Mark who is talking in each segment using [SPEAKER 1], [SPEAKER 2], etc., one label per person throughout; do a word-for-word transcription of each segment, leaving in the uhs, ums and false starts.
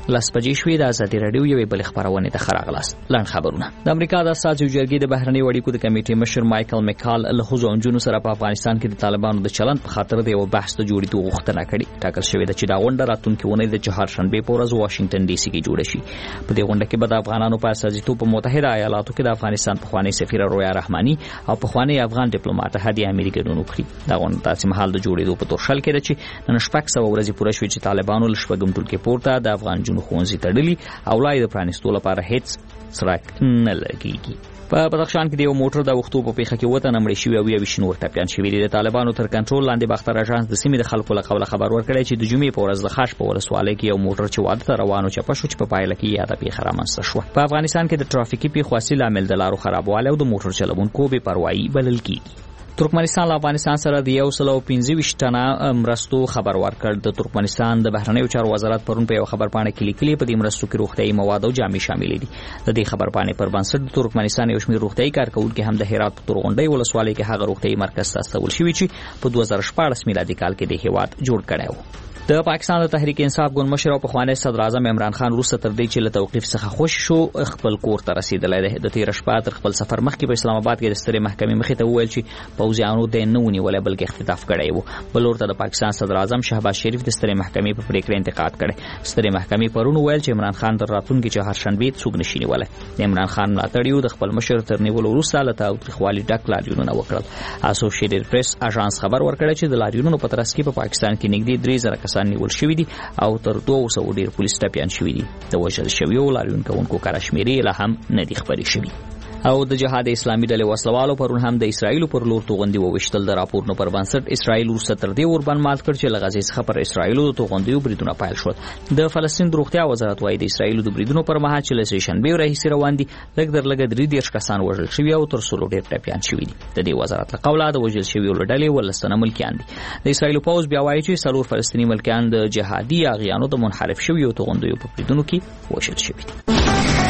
[SPEAKER 1] لاس بجې شوې. د ازادي راډیو یوې بلې خبرونه ته راغلاست. لاند خبرونه. د امریکا د اساسي جرګې د بهرنی اړیکو د کمیټې مشر مایکل میکال له ښځو او نجونو سره په افغانستان کې د طالبانو د چلند په خاطر د یو بحث ته جوړېدو غوښتنه کړې. ټاکل شوې ده چې دا غونډه راتلونکې اونۍ د چهارشنبې په ورځ واشنگټن ډي سي کې جوړه شي. په دې غونډه کې به د افغانانو په استازیتوب په متحده ایالاتو کې د افغانستان پخوانی سفیر رویا رحماني او پخوانی افغان ډیپلوماټ هادي اميري ګډون وکړي. دا غونډه تاسو مهال د جوړېدو په تورشل کې ده چې نن شپږ سوه ورځې پوره شوې چې طالبانو له شپږم ټولګې پورته د افغان جنونو ښوونځي تړلي او لا یې د پرانیستو لپاره هیڅ څرک نه لګېږي. په بدخشان کې د یو موټر د وختو په پیښه کې وته نمړې شوی او یو شنور ټپيان شوی دي. د طالبانو تر کنټرول لاندې باختر اژانس د سیمې د خلکو له قوله خبر ورکړی چې د جمعې په ورځ د خاش په ولسوالۍ کې یو موټر چې واده ته روانو چپه شو چې په پایله کې یاده پیښه رامنځته شوه. په افغانستان کې د ټرافیکي پیښو اصلي عامل د لارو خرابوالی او د موټر چلوونکو بې پروايي بلل کېږي. ترکمنستان له افغانستان سره د یو سل او پنځه ویشت تنه مرستو خبر ورکړ. د ترکمنستان د بهرنیو چارو وزارت پرون په یو خبرپاڼه کې لیکلي په دې مرستو کې روغتیايي مواد او جامې شامل دي. د دې خبرپاڼې پر بنسټ د ترکمنستان یو شمېر روغتیايي کارکونکي هم د هرات په تورغونډۍ ولسوالۍ کې هغه روغتیايي مرکز ته استول شوي چې په دوه زره شپاړس میلادي کال کې د هیواد جوړ کړی و. د پاکستان د تحریک انصاف ګوند مشر او پخوانی صدر اعظم عمران خان وروسته تر دې چې له توقیف څخه خوش شو خپل کور ته رسیدلی دی. د تیر شپه تر خپل سفر مخکې په اسلام آباد کې د سترې محکمې مخې ته وویل چې پوځیانو د نه ونیولای بلکې اختطاف کړی و. بل ورته د پاکستان صدر اعظم شهباز شریف د سترې محکمې په پریکړه انتقاد کړی. سترې محکمې پرون وویل چې عمران خان تر راتلونکي چهارشنبې څوک نشي نیولی. د عمران خان ملاتړیو د خپل مشر تر نیولو وروسته له تاوتریخوالي ډک لاریونونه وکړل. اسوسییټډ پریس اژانس خبر ورکړی چې د لاریونونو په ترڅ کې په پاکستان کې نږدې درې زره کسان نیول شوي دي او تر دوه سوه ډیر پولیس ټپيان شوي دي. د وژل شویو لاریونکوونکو کره شمېرې لا هم نه دي خبرې شوي. او د جهاد اسلامي ډلې وسلوالو پرون هم د اسرایل پر لور توغندي وویشتل. د راپورونو پر بنسټ اسرایل وروسته تر دې وربند مات کړ چې له غزې څخه پر اسرایل د توغندیو بریدونه پیل شول. د فلسطین د روغتیا وزارت وايي د اسرایل د بریدونو پر مهال چې له سهشنبې راهیسې روان دي لږ در لږه درې دېرش کسان وژل شوي او تر سلو ډېر ټپیان شوي دي. د دې وزارت له قوله د وژل شویو له ډلې اوولس تنه ملکیان دي. د اسرایل پوځ بیا وایي چې څلور فلسطیني ملکیان د جهادي اغیانو د منحرف شویو توغندیو په بریدونو کې وژل شوي دي.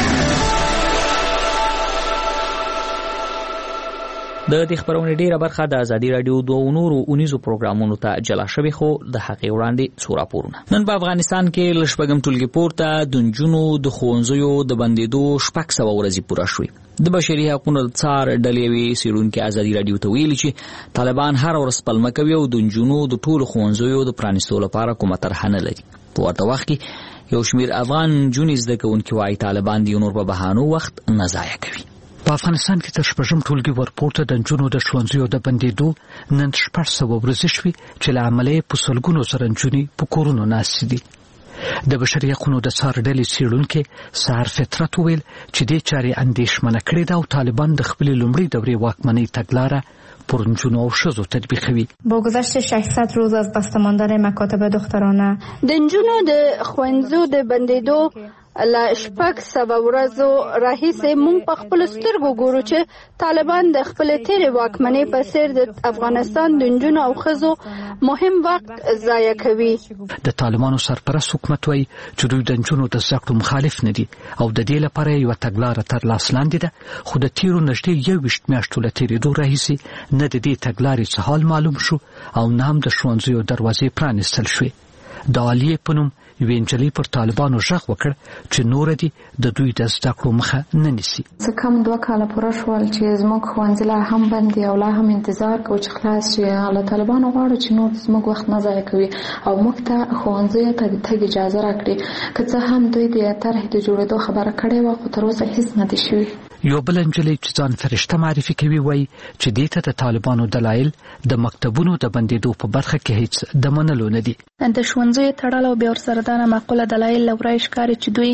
[SPEAKER 1] د دې خبرونې ډیره برخه د ازادي راډیو دوه نورو اونیزو پروګرامونو ته جلا شوی خو د هغې وړاندې څو راپورونه. نن په افغانستان کې له شپږم ټولګې پورته د نجونو د ښوونځیو د بندېدو شپږ سوه ورځې پوره شوې. د بشري حقوقو د څار ډلې وی څېړونکي ازادي راډیو ته ویلي چې طالبان هر ورځ پلمه کوي او د نجونو د ټولو ښوونځیو د پرانیستو لپاره کومه طرحه نه لري. په ورته وخت کې یو شمېر افغان نجونې زده کوونکي وایي طالبان د یو نور په بهانو وخت نه ضایع کوي.
[SPEAKER 2] په افغانستان کې تر شپږم ټولګي ورپورته د نجونو د ښوونځیو د بندېدو نن شپږ سوه ورځې شوې چې له امله یې په سلګونو زره نجونې په کورونو ناستې دي. د بشري حقوقو د څار ډلې څېړونکي سهار فطرت وویل چې دې چارې اندېښمنه کړې ده او طالبان د خپلې لومړۍ دورې واکمنۍ تګلاره پر نجونو او ښځو تطبیقوي.
[SPEAKER 3] با گذشت ششصد روز از بسته ماندن مکاتب دخترانه
[SPEAKER 4] د نجونو د ښوونځیو د بندېدو له شپږ سوه ورځو راهیسې موږ په خپلو سترګو ګورو چې طالبان د خپلې تېرې واکمنۍ په څېر د افغانستان د نجونو او ښځو مهم وخت ضایع کوي.
[SPEAKER 2] د طالبانو سرپرست حکومت وایي چې دوی د نجونو د زده کړو مخالف نه دي او د دې لپاره یوه تګلاره تر لاس لاندې ده، خو د تېرو نږدې یوویشت میاشتو له تېرېدو راهیسې نه د دې تګلارې څه حال معلوم شو او نه هم د ښوونځیو دروازې پرانیستل شوې. د عالیې په نوم یوې نجلۍ پر طالبانو غږ وکړ چې نور دي د دوی د زده کړو مخه نه نیسي.
[SPEAKER 5] څه کم دوه کاله پوره شول چې زموږ ښوونځي لا هم بند دي او لا هم انتظار کوو چې خلاص شي. له طالبانو غواړو چې نور زموږ وخت نه ضایع کوي او موږ ته ښوونځیو ته د تګ اجازه راکړي. که څه هم دوی د طرحې د جوړېدو خبره کړې وه خو تر اوسه هېڅ نه دي شوي.
[SPEAKER 2] یو بل نجلۍ چې ځان فرشته معرفي کوي وایي چې دې ته د طالبانو دلایل د مکتبونو د بندېدو په برخه کې هیڅ د منلو نه دي.
[SPEAKER 6] د ښوونځیو تړل او بیا ورسره دا معقوله دلایل له ورایه ښکاري چې دوی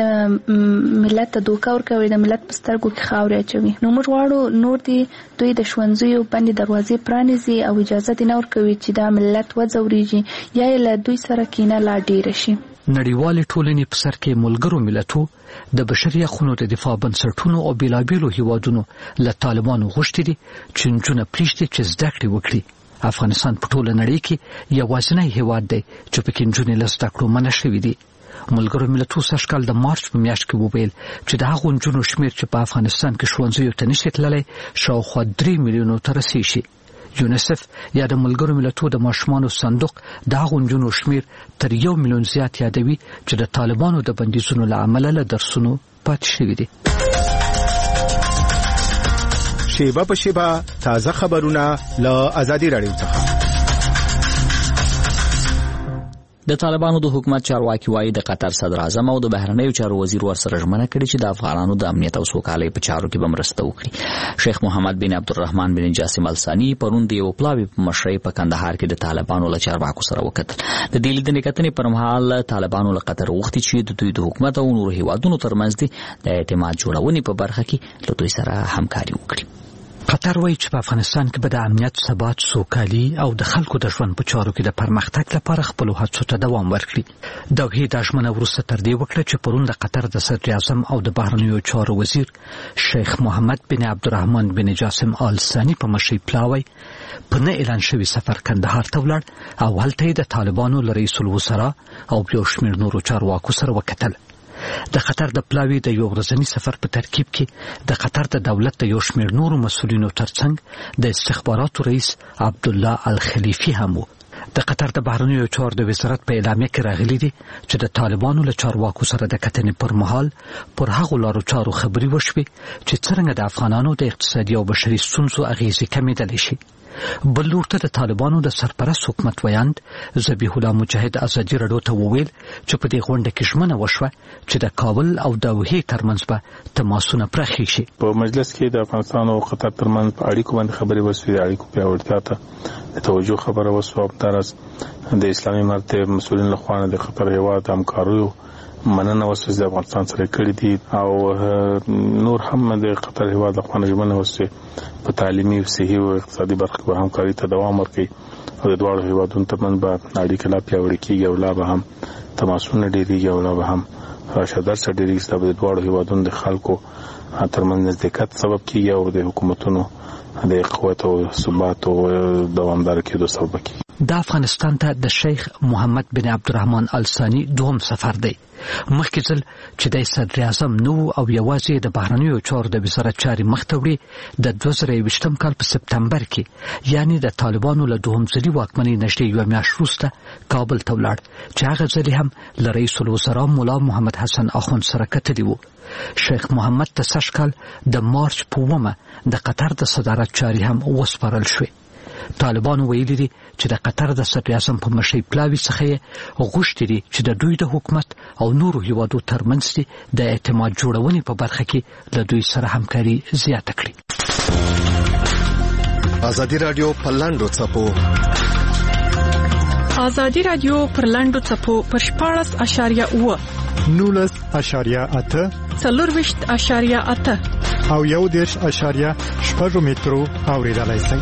[SPEAKER 6] د ملت ته دوکه ورکوي، د ملت په سترګو کې خاورې اچوي. نو موږ غواړو نور دي دوی د ښوونځیو بندې دروازې پرانیزي او اجازه دې نه ورکوي چې دا ملت وځورېږي یا یې له دوی سره کینه لا ډېره شي.
[SPEAKER 2] نړیوالې ټولنې په سر کې ملګرو ملتو د بشري حقوقو د دفاع بنسټونو او بیلابیلو هیوادونو له طالبانو غوښتي دي چې نجونې پرېږدي چې زده کړې وکړي. افغانستان په ټوله نړۍ کې یوازینی هیواد دی چې پکې نجونې له زده کړو منع شوي دي. ملګرو ملتو سږ کال د مارچ په میاشت کې وویل چې د هغو نجونو شمېر چې په افغانستان کې ښوونځیو ته نشي تللی شاوخوا درې میلیونو ته رسیږي. یونیسف یا د ملګرو ملتونو د ماشومانو صندوق د هغو نجونو شمیر تر یو میلیون زیات یادوي چې د طالبانو د بندیزونو له امله له درسونو پاتې شوي دي.
[SPEAKER 7] شیبه په شیبه تازه خبرونه له ازادي راډیو څخه.
[SPEAKER 1] د طالبانو د حکومت چارواکي وایي د قطر صدر اعظم او د بهرنیو چارو وزیر ورسره ژمنه کړې چې د افغانانو د امنیت او سوکالۍ په چارو کې به مرسته وکړي. شیخ محمد بن عبدالرحمن بن جاسم الثاني پرون د یو پلاوي په مشرۍ په کندهار کې د طالبانو له چارواکو سره وکتل. د دې لیدنې کتنې پر مهال طالبانو له قطر غوښتي چې د دوی د حکومت او نورو هیوادونو ترمنځ د اعتماد جوړونې په برخه کې له دوی سره همکاري وکړي.
[SPEAKER 2] قطر وایي چې په افغانستان کې به د امنیت، ثبات، سوکالي او د خلکو د ژوند په چارو کې د پرمختګ لپاره خپلو هڅو ته دوام ورکړي. دوحې دا ژمنه وروسته تر دې وکړه چې پرون د قطر د صدر اعظم او د بهرنیو چارو وزیر شیخ محمد بن عبدالرحمن بن جاسم آل ثاني په مشرۍ پلاوی په نه اعلان شوي سفر کندهار ته ولاړ او هلته یې د طالبانو له رئیس الوزرا او یو شمېر نورو چارواکو سره وکتل. د قطر د پلاوي د یو ورځني سفر په ترکیب کې د قطر د دولت د یو شمېر نورو مسؤلینو ترڅنګ د استخباراتو رئیس عبدالله الخلیفي هم و. د قطر د بهرنیو چارو د وزارت په اعلامیه کې راغلي دي چې د طالبانو له چارواکو سره د کتنې پر مهال پر هغو لارو چارو خبرې وشوې چې څرنګه د افغانانو د اقتصادي او بشري ستونزو اغیزې کمېدلی شي. بل لور ته د طالبانو د سرپرست حکومت ویاند ذبیح الله مجاهد ازادي راډیو ته وویل چې په دې غونډه کې ژمنه وشوه چې د کابل او دوحې ترمنځ به تماسونه پراخ شي.
[SPEAKER 8] په مجلس کې د افغانستان او قطر ترمنځ په اړیکو باندې خبرې وشوې. د اړیکو پیاوړتیا ته د توجه خبره وشوه. همداراز د اسلامي مرکز مسؤلین له خوا د قطر هیواد همکاریو مننه وشوه د افغانستان سره کړې دي او نور هم د قطر هیواد له خوا ژمنه وشوه په تعلیمي، صحي او اقتصادي برخه کې همکاري ته دوام ورکړي او د دواړو هیوادونو ترمنځ به اړیکې لا پیاوړې کېږي او لا به هم تماسونه ډېرېږي او لا به هم راشه درشه ډېرېږي چې دا به د دواړو هیوادونو د خلکو ترمنځ نزدېکت سبب کېږي او د حکومتونو د قوت او ثبات او دوامداره کېدو سبب کېږي.
[SPEAKER 2] د افغانستان ته د شیخ محمد بن عبدالرحمن آل ثاني دوهم سفر دی. مخکې ځل چې د صدر اعظم نو او یوازې د بهرنیو چارو د وزارت چارې مخته وړي د دوه زره یوویشتم کال په سپتمبر کې یعنی د طالبانو له دوهم ځلي واکمنۍ نږدې یوه میاشت وروسته کابل ته ولاړ چې هغه ځل هم له رئیس الوزرا ملا محمد حسن اخوند سره کتلي وو. شیخ محمد ته سږ کال د مارچ په اوومه د قطر د صدارت چارې هم وسپارل شوې. طالبانو ویلي دي چې د قطر د صدر اعظم په مشرۍ پلاوي څخه یې غوښتي دي چې د دوی د حکومت او نورو هیوادو ترمنځ دي د اعتماد جوړونې په برخه کې له دوی سره همکاري زیاته کړي.
[SPEAKER 7] ازادي راډیو په لاندو څپو
[SPEAKER 9] ازادي راډیو پر لاندو څپو پر شپاړس اشاریه اوه
[SPEAKER 10] نولس اشاریه اته
[SPEAKER 9] څلورویشت اشاریه اته
[SPEAKER 10] او یو دېرش اشاریه شپږ مترو اوریدلای شئ.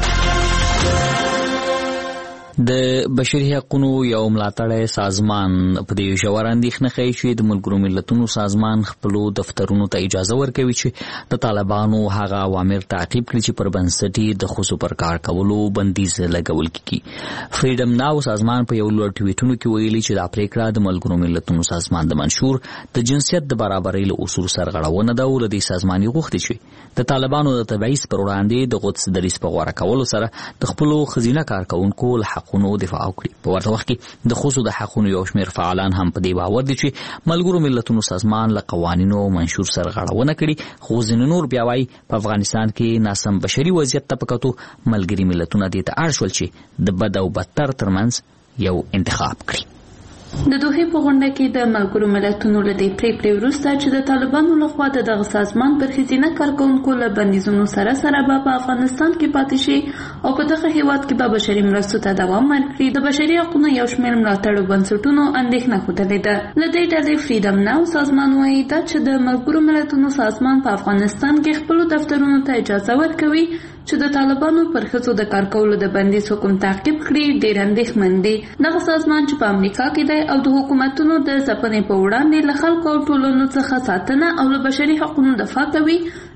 [SPEAKER 1] د بشري حقوقو یو ملاتړی سازمان په دې ژور اندېښنه ښیي چې د ملګرو ملتونو سازمان خپلو دفترونو ته اجازه ورکوي چې د طالبانو هغه اوامر تعقیب کړي چې پر بنسټي د ښځو پر کار کولو بندیز لګول کیږي. فریډم ناو سازمان په یو لوړ ټویټونو کې ویلي چې دا پریکړه د ملګرو ملتونو سازمان د منشور د جنسیت د برابرۍ له اصول سرغړونه ده او له دې سازمان یې غوښتي چې د طالبانو د تبعیض پر وړاندې د قدس دریځ په غوره کولو سره د خپلو ښځینه کارکوونکو له حقونو دفاع وکړي. په ورته وخت کې د ښځو د حقونو یو شمېر فعالان هم په دې باور دي چې ملګرو ملتونو سازمان له قوانینو او منشور سرغړونه کړي. خو ځینې نور بیا وایي په افغانستان کې ناسم بشري وضعیت ته په کتو ملګري ملتونه دې ته اړ شول چې د بد او بدتر ترمنځ یو انتخاب کړي.
[SPEAKER 11] د دوحې په غونډه کې د ملګرو ملتونو له دې پریکړې وروسته چې د طالبانو لخوا د دغه سازمان پر ښځینه کارکوونکو له بندیزونو سره سره به په افغانستان کې پاتې شي او په دغه هیواد کې به بشري مرستو ته دوام ورکړي، د بشري حقوقو یو شمېر ملاتړو بنسټونو اندېښنه ښودلې ده. له دې ډلې فریډم ناو سازمان وایي دا چې د ملګرو ملتونو سازمان په افغانستان کې خپلو دفترونو ته اجازه ورکوي چې د طالبانو پر ښځو د کار کولو د بندیز حکم تعقیب کړي ډېر اندېښمن دي. دغه سازمان چې په امریکا کې دی او د حکومتونو د ځپنې په وړاندې له خلکو او ټولنو څخه ساتنه او له بشري حقوقو دفاع کوي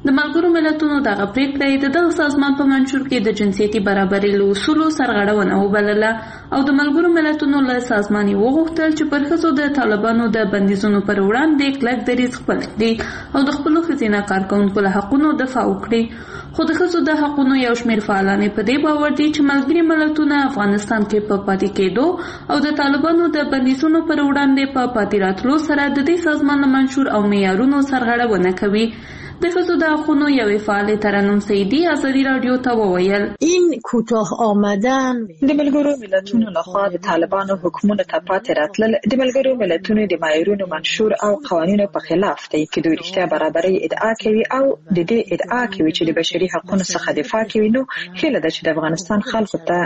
[SPEAKER 11] د ملګرو ملتونو دغه پریکړه د دغه سازمان په منشور کې د جنسیتي برابرۍ له اصولو سرغړونه وبلله او د ملګرو ملتونو له سازمان یې وغوښتل چې پر ښځو د طالبانو د بندیزونو پر وړاندې کلک دریځ خپل کړي او د خپلو ښځینه کارکوونکو له حقونو دفاع وکړي. خو د ښځو د حقونو یو شمېر فعالان په دې باور دي چې ملګري ملتونه افغانستان کې په پاتې کېدو او د طالبانو د بندیزونو پر وړاندې په پاتې راتلو سره د دې سازمان له منشور او معیارونو سرغړونه کوي. د ښځو د حقونو یوې فعالې ترنم سیدي ازادي راډیو ته وویل
[SPEAKER 12] این کوتاه آمدن
[SPEAKER 13] د ملګرو ملتونو لخوا د طالبانو حکومت ته پاتې راتلل د ملګرو ملتونو د معیارونو منشور او قوانینو په خلاف دی چې دوی رښتیا برابرۍ ادعا کوي او د دې ادعا کوي چې د بشري حقوقو څخه دفاع کوي. نو هیله ده چې د افغانستان خلکو ته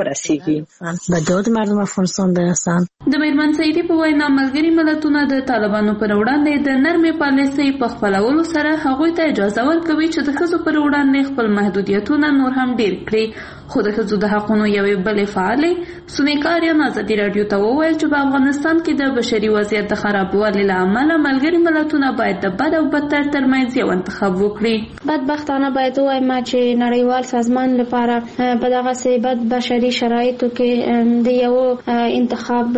[SPEAKER 13] ورسیږي
[SPEAKER 12] به داد مردم افغانستان برسن.
[SPEAKER 11] د میرمن سیدي په وینا ملګري ملتونه د طالبانو پر وړاندې د نرمې پالیسۍ په خپلولو سره هغوی ته اجازه ورکوي چې د ښځو پر وړاندې خپل محدودیتونه نور هم ډیر کړي. خو د ښځو د حقونو یوې بلې فعالې سونیکاریان ازادي راډیو ته وویل چې په افغانستان کې د بشري وضعیت د خرابوالي له امله ملګري ملتونه باید د بد او بدتر ترمنځ یو انتخاب وکړي.
[SPEAKER 14] بدبختانه باید ووایم چې نړیوال سازمان لپاره په دغسې بد بشري شرایطو کې د یو انتخاب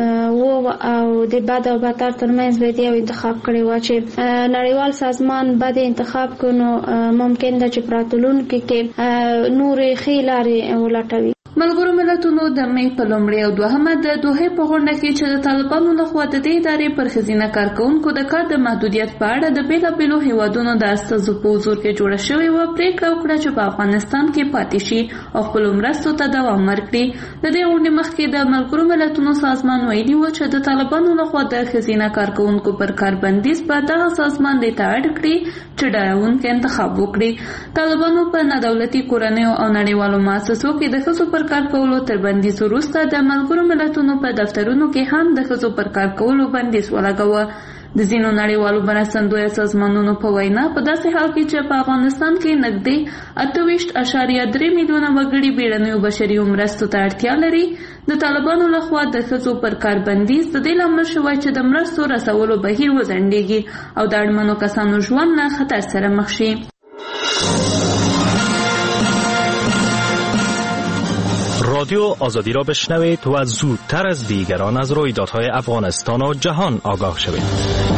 [SPEAKER 14] و او د بد او بدتر ترمنځ باید یو انتخاب کړی و چې نړیوال سازمان بد انتخاب کنو ممکن ده چې پراتلونکو کې نورې ښې لارې ولټوي.
[SPEAKER 11] ملګرو ملتونو د مې په لومړۍ او دوهمه د دوحې په غونډه کې چې د طالبانو لخوا د دې ادارې پر ښځینه کارکوونکو د کار د محدودیت په اړه د بېلابېلو هیوادونو د استازو په حضور کې جوړه شوې وه پرېکړه وکړه چې په افغانستان کې پاتې شي او خپلو مرستو ته دوام ورکړي. د دې غونډې مخکې د ملګرو ملتونو سازمان ویلي و چې د طالبانو لخوا د ښځینه کارکوونکو پر کار بندیز به دغه سازمان دې ته اړ کړي چې ډارونکی انتخاب وکړي. طالبانو په نادولتي کورنیو او نړیوالو مؤسسو کې د ښځو پر کار کولو تر بندیز وروسته د ملګرو ملتونو په دفترونو کې هم د ښځو پر کار کولو بندیز ولګاوه. د ځینو نړیوالو مرستندویه سازمانونو په وینا په داسې حال کې چې په افغانستان کې نږدې اته ویشت اعشاریه درې میلیونه وګړي بیړنیو بشري مرستو ته اړتیا لري د طالبانو لخوا د ښځو پر کار بندیز د دې لامل شوی چې د مرستو رسولو بهیر وځنډېږي او د اړمنو کسانو ژوند له خطر سره مخ شي.
[SPEAKER 15] رادیو آزادی را بشنوید و زودتر از دیگران از رویدادهای افغانستان و جهان آگاه شوید.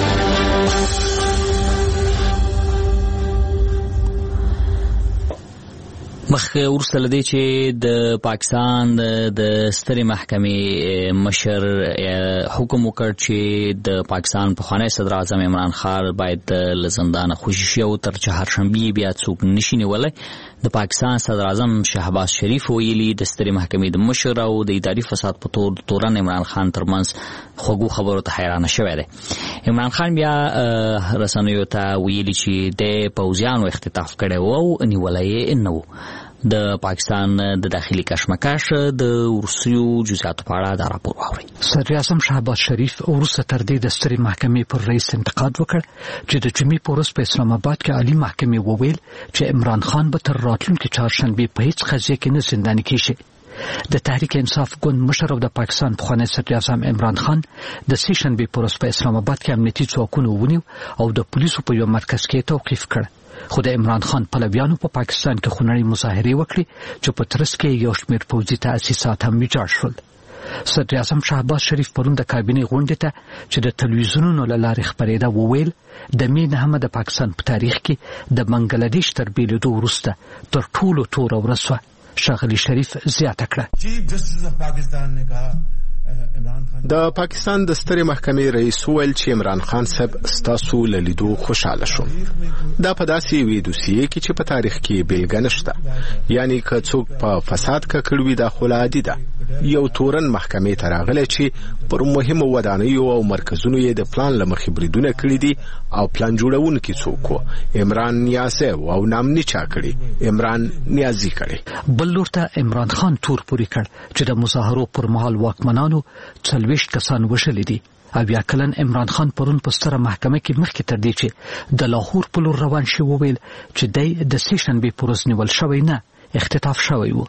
[SPEAKER 1] مخ ورسته لدی چې د پاکستان د سترې محکمې مشر حکم وکړ چې د پاکستان پخوانی صدر اعظم عمران خان باید له زندانه خوشي شي او تر چهارشنبې بیا څوک نشي نیولی. د پاکستان صدر اعظم شهباز شریف ویلي د سترې محکمې د مشر او د اداري فساد په تور تورن عمران خان ترمنځ خوږو خبرو ته حیرانه شوی دی. عمران خان بیا رسنیو ته ویلي چې د پوځیانو اختطاف کړی و او نیولی نه و. د پاکستان د داخلي کشمکش د روسیو جزئیاتو په اړه دا راپور واورئ.
[SPEAKER 2] صدر اعظم شهباز شریف وروسته تر دې د سترې محکمې پر رئیس انتقاد وکړ چې د جمعې په ورځ په اسلام آباد کې عالی محکمې وویل چې عمران خان به تر راتلونکي چهارشنبې په هیڅ قضیه کې نه زنداني کیږي. د تحریک انصاف ګوند مشر او د پاکستان پخوانی صدر اعظم عمران خان د سې شنبې په ورځ په اسلام آباد کې امنیتي ځواکونه ونیو او د پولیسو په یو مرکز کې توقیف کړ. خو د عمران خان پلویانو په پاکستان کې خونړۍ مظاهرې وکړې چې په ترڅ کې یو شمېر پوځي تاسیسات هم ویجاړ شول. صدر اعظم شهباز شریف پرون د کابینې غونډې ته چې د تلویزیونونو له لارې خپرېده وویل د مې نهمه د پاکستان په تاریخ کې د بنګلادیش تر بېلېدو وروسته تر ټولو توره ورځ وه. ښاغلي شریف زیاته کړه
[SPEAKER 7] د پاکستان د سترې محکمې رئیس وویل چې عمران خان صاحب ستاسو له لیدو خوشاله شوم. دا په داسې یوې دوسیې کې چې په تاریخ کې بیلګه نشته، یعنی که څوک په فساد ککړ وي دا خو عادي ده. یو تورن محکمې ته راغلی چې پر مهمو ودانیو او مرکزونو یې د پلان له مخې بریدونه کړي دي او پلان جوړونکي څوک و عمران نیازی او نامني چا کړي عمران نیازي کړي.
[SPEAKER 2] بل لور ته عمران خان تور پورې کړ چې د مظاهرو پر مهال واکمنانو څلوېښت کسان وژلي دي. اویا کلن عمران خان پرون په ستره محکمه کې مخکې تر دې چې د لاهور په لور روان شي وویل چې دی د سې شنبې په ورځ نیول شوی نه، اختطاف شوی و.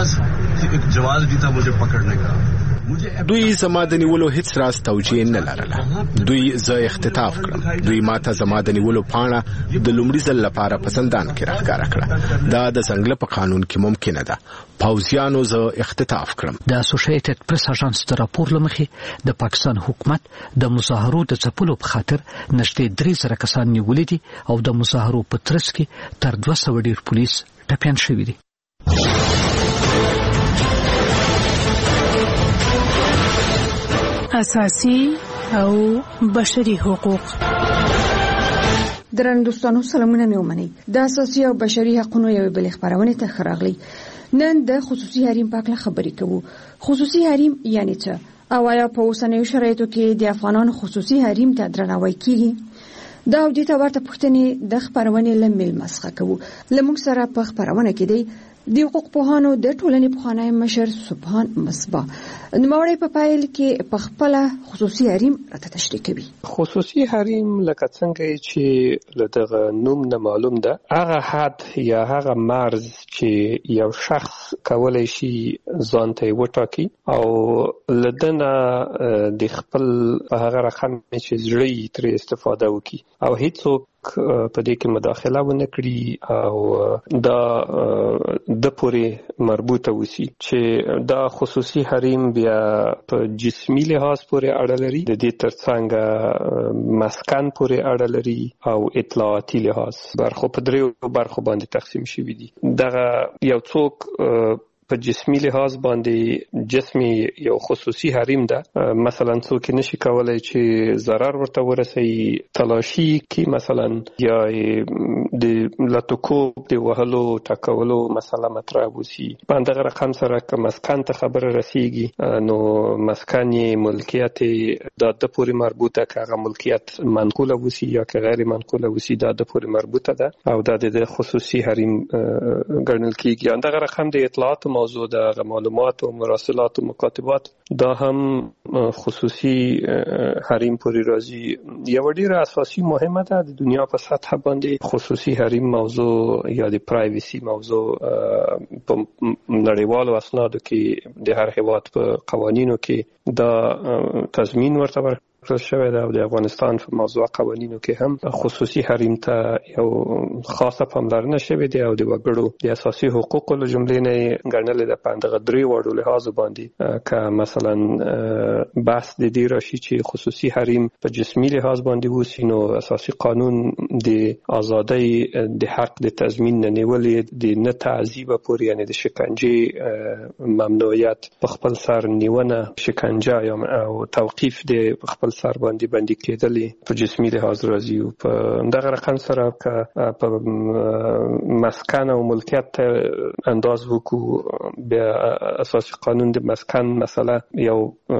[SPEAKER 7] دوی زما د نیولو هیڅ راز توجیه نه لرله. دوی زه اختطاف کړم. دوی ماته زما د نیولو پاڼه د لومړي ځل لپاره په زندان کې راښکاره کړه. دا د ځنګله په قانون کې ممکنه ده. پوځیانو زه اختطاف کړم.
[SPEAKER 2] د اسوسییټډ پریس اژانس د راپور لمخې د پاکستان حکومت د مظاهرو د ځپلو په خاطر نږدې درې زره کسان نیولي دي او د مظاهرو په ترڅ کې تر دوه سوه ډیر پولیس ټپیان شوي دي.
[SPEAKER 9] اساسي او بشري حقوق.
[SPEAKER 16] درنو دوستانو سلامونه مې ومنئ. د اساسي او بشري حقوقو یوې بلې خبرونه ته ښه راغلی. نن د خصوصي حریم په اړه خبرې کوو. خصوصي حریم یعنی څه؟ او آیا په اوسنیو شرایطو کې د افغانانو خصوصي حریم ته درناوی کیږي؟ دا او دې ته ورته پوښتنې د خبرونې له میلمه څخه کوو. له موږ سره په خبرونه کې دی د حقوق پوهانو د ټولنې پخوانی مشر سبحان مصباح. نوموړی په پایل کې په خپل خصوصي حریم راته تشریح کوي.
[SPEAKER 17] خصوصي حریم لکه څنګه چې له دغه نوم نه معلوم ده، هغه حد یا هغه مرز چې یو شخص کولی شي ځان ته وټاکي او لدنه د خپل په هغه رقم چې زړه ترې استفاده وکړي او هیڅوک په دې کې مداخله ونه کړي او دا د پورې مربوطه وسی چې دا خصوصي حریم بیا په جسمي لحاظ پورې اړه لري، د دې ترڅنګ مسکن پورې اړه لري او اطلاعاتي لحاظ برخو په دریو برخو باندې تقسیم شوی دي. دغه یو څوک په جسمي لحاظ باندې جسمي یو خصوصي حریم ده، مثلا څوک نشي کولای چې ضرر ورته ورسي، تلاشي کی مثلا یا د لټوکوب د وهلو ټاکولو مسله مطرح وسی. په دغه رقم سره که مسکن ته خبره رسیږي نو مسکن ملکیت د د پورې مربوطه، که هغه ملکیت منقوله وسی یا که غیر منقوله وسی دا د پورې مربوطه ده او دا د خصوصي حریم ګڼل کیږي. دغه رقم د اطلاعات موضوع د معلومات او مراسلات او مکاتبات دا هم خصوصي حریم پورې راځي. یو ډیره اساسي مهمه ده د دنیا په سطح باندې خصوصي حریم موضوع یا د پرایویسی موضوع په نړیوالو اسنادو کې د هر هیواد په قوانینو کې دا تضمین ورته ورکړل شوی ده او د افغانستان په موضوع قوانینو کې هم خصوصي حریم ته یو خاصه پاملرنه شوې ده او د وګړو د اساسي حقوقو له جملې نه ګڼل ده په دغه درې وړو لحاظ باندې، که مثلا بحث د دې راشي چې خصوصي حریم په جسمي لحاظ باندې وسی نو اساسي قانون د ازادۍ د حق د تضمین نه نیولې د نه تعذیب پورې یعنی د شکنجه ممنوعیت په خپل سر نیونه، شکنجه یا او توقیف د خپل سر باندې باندې کېدلې په جسمي لحاظ راځي. او په دغه رقم سره که په مسکن او ملکیت انداز وکړو، بیا اساسي قانون د مسکن مسله یو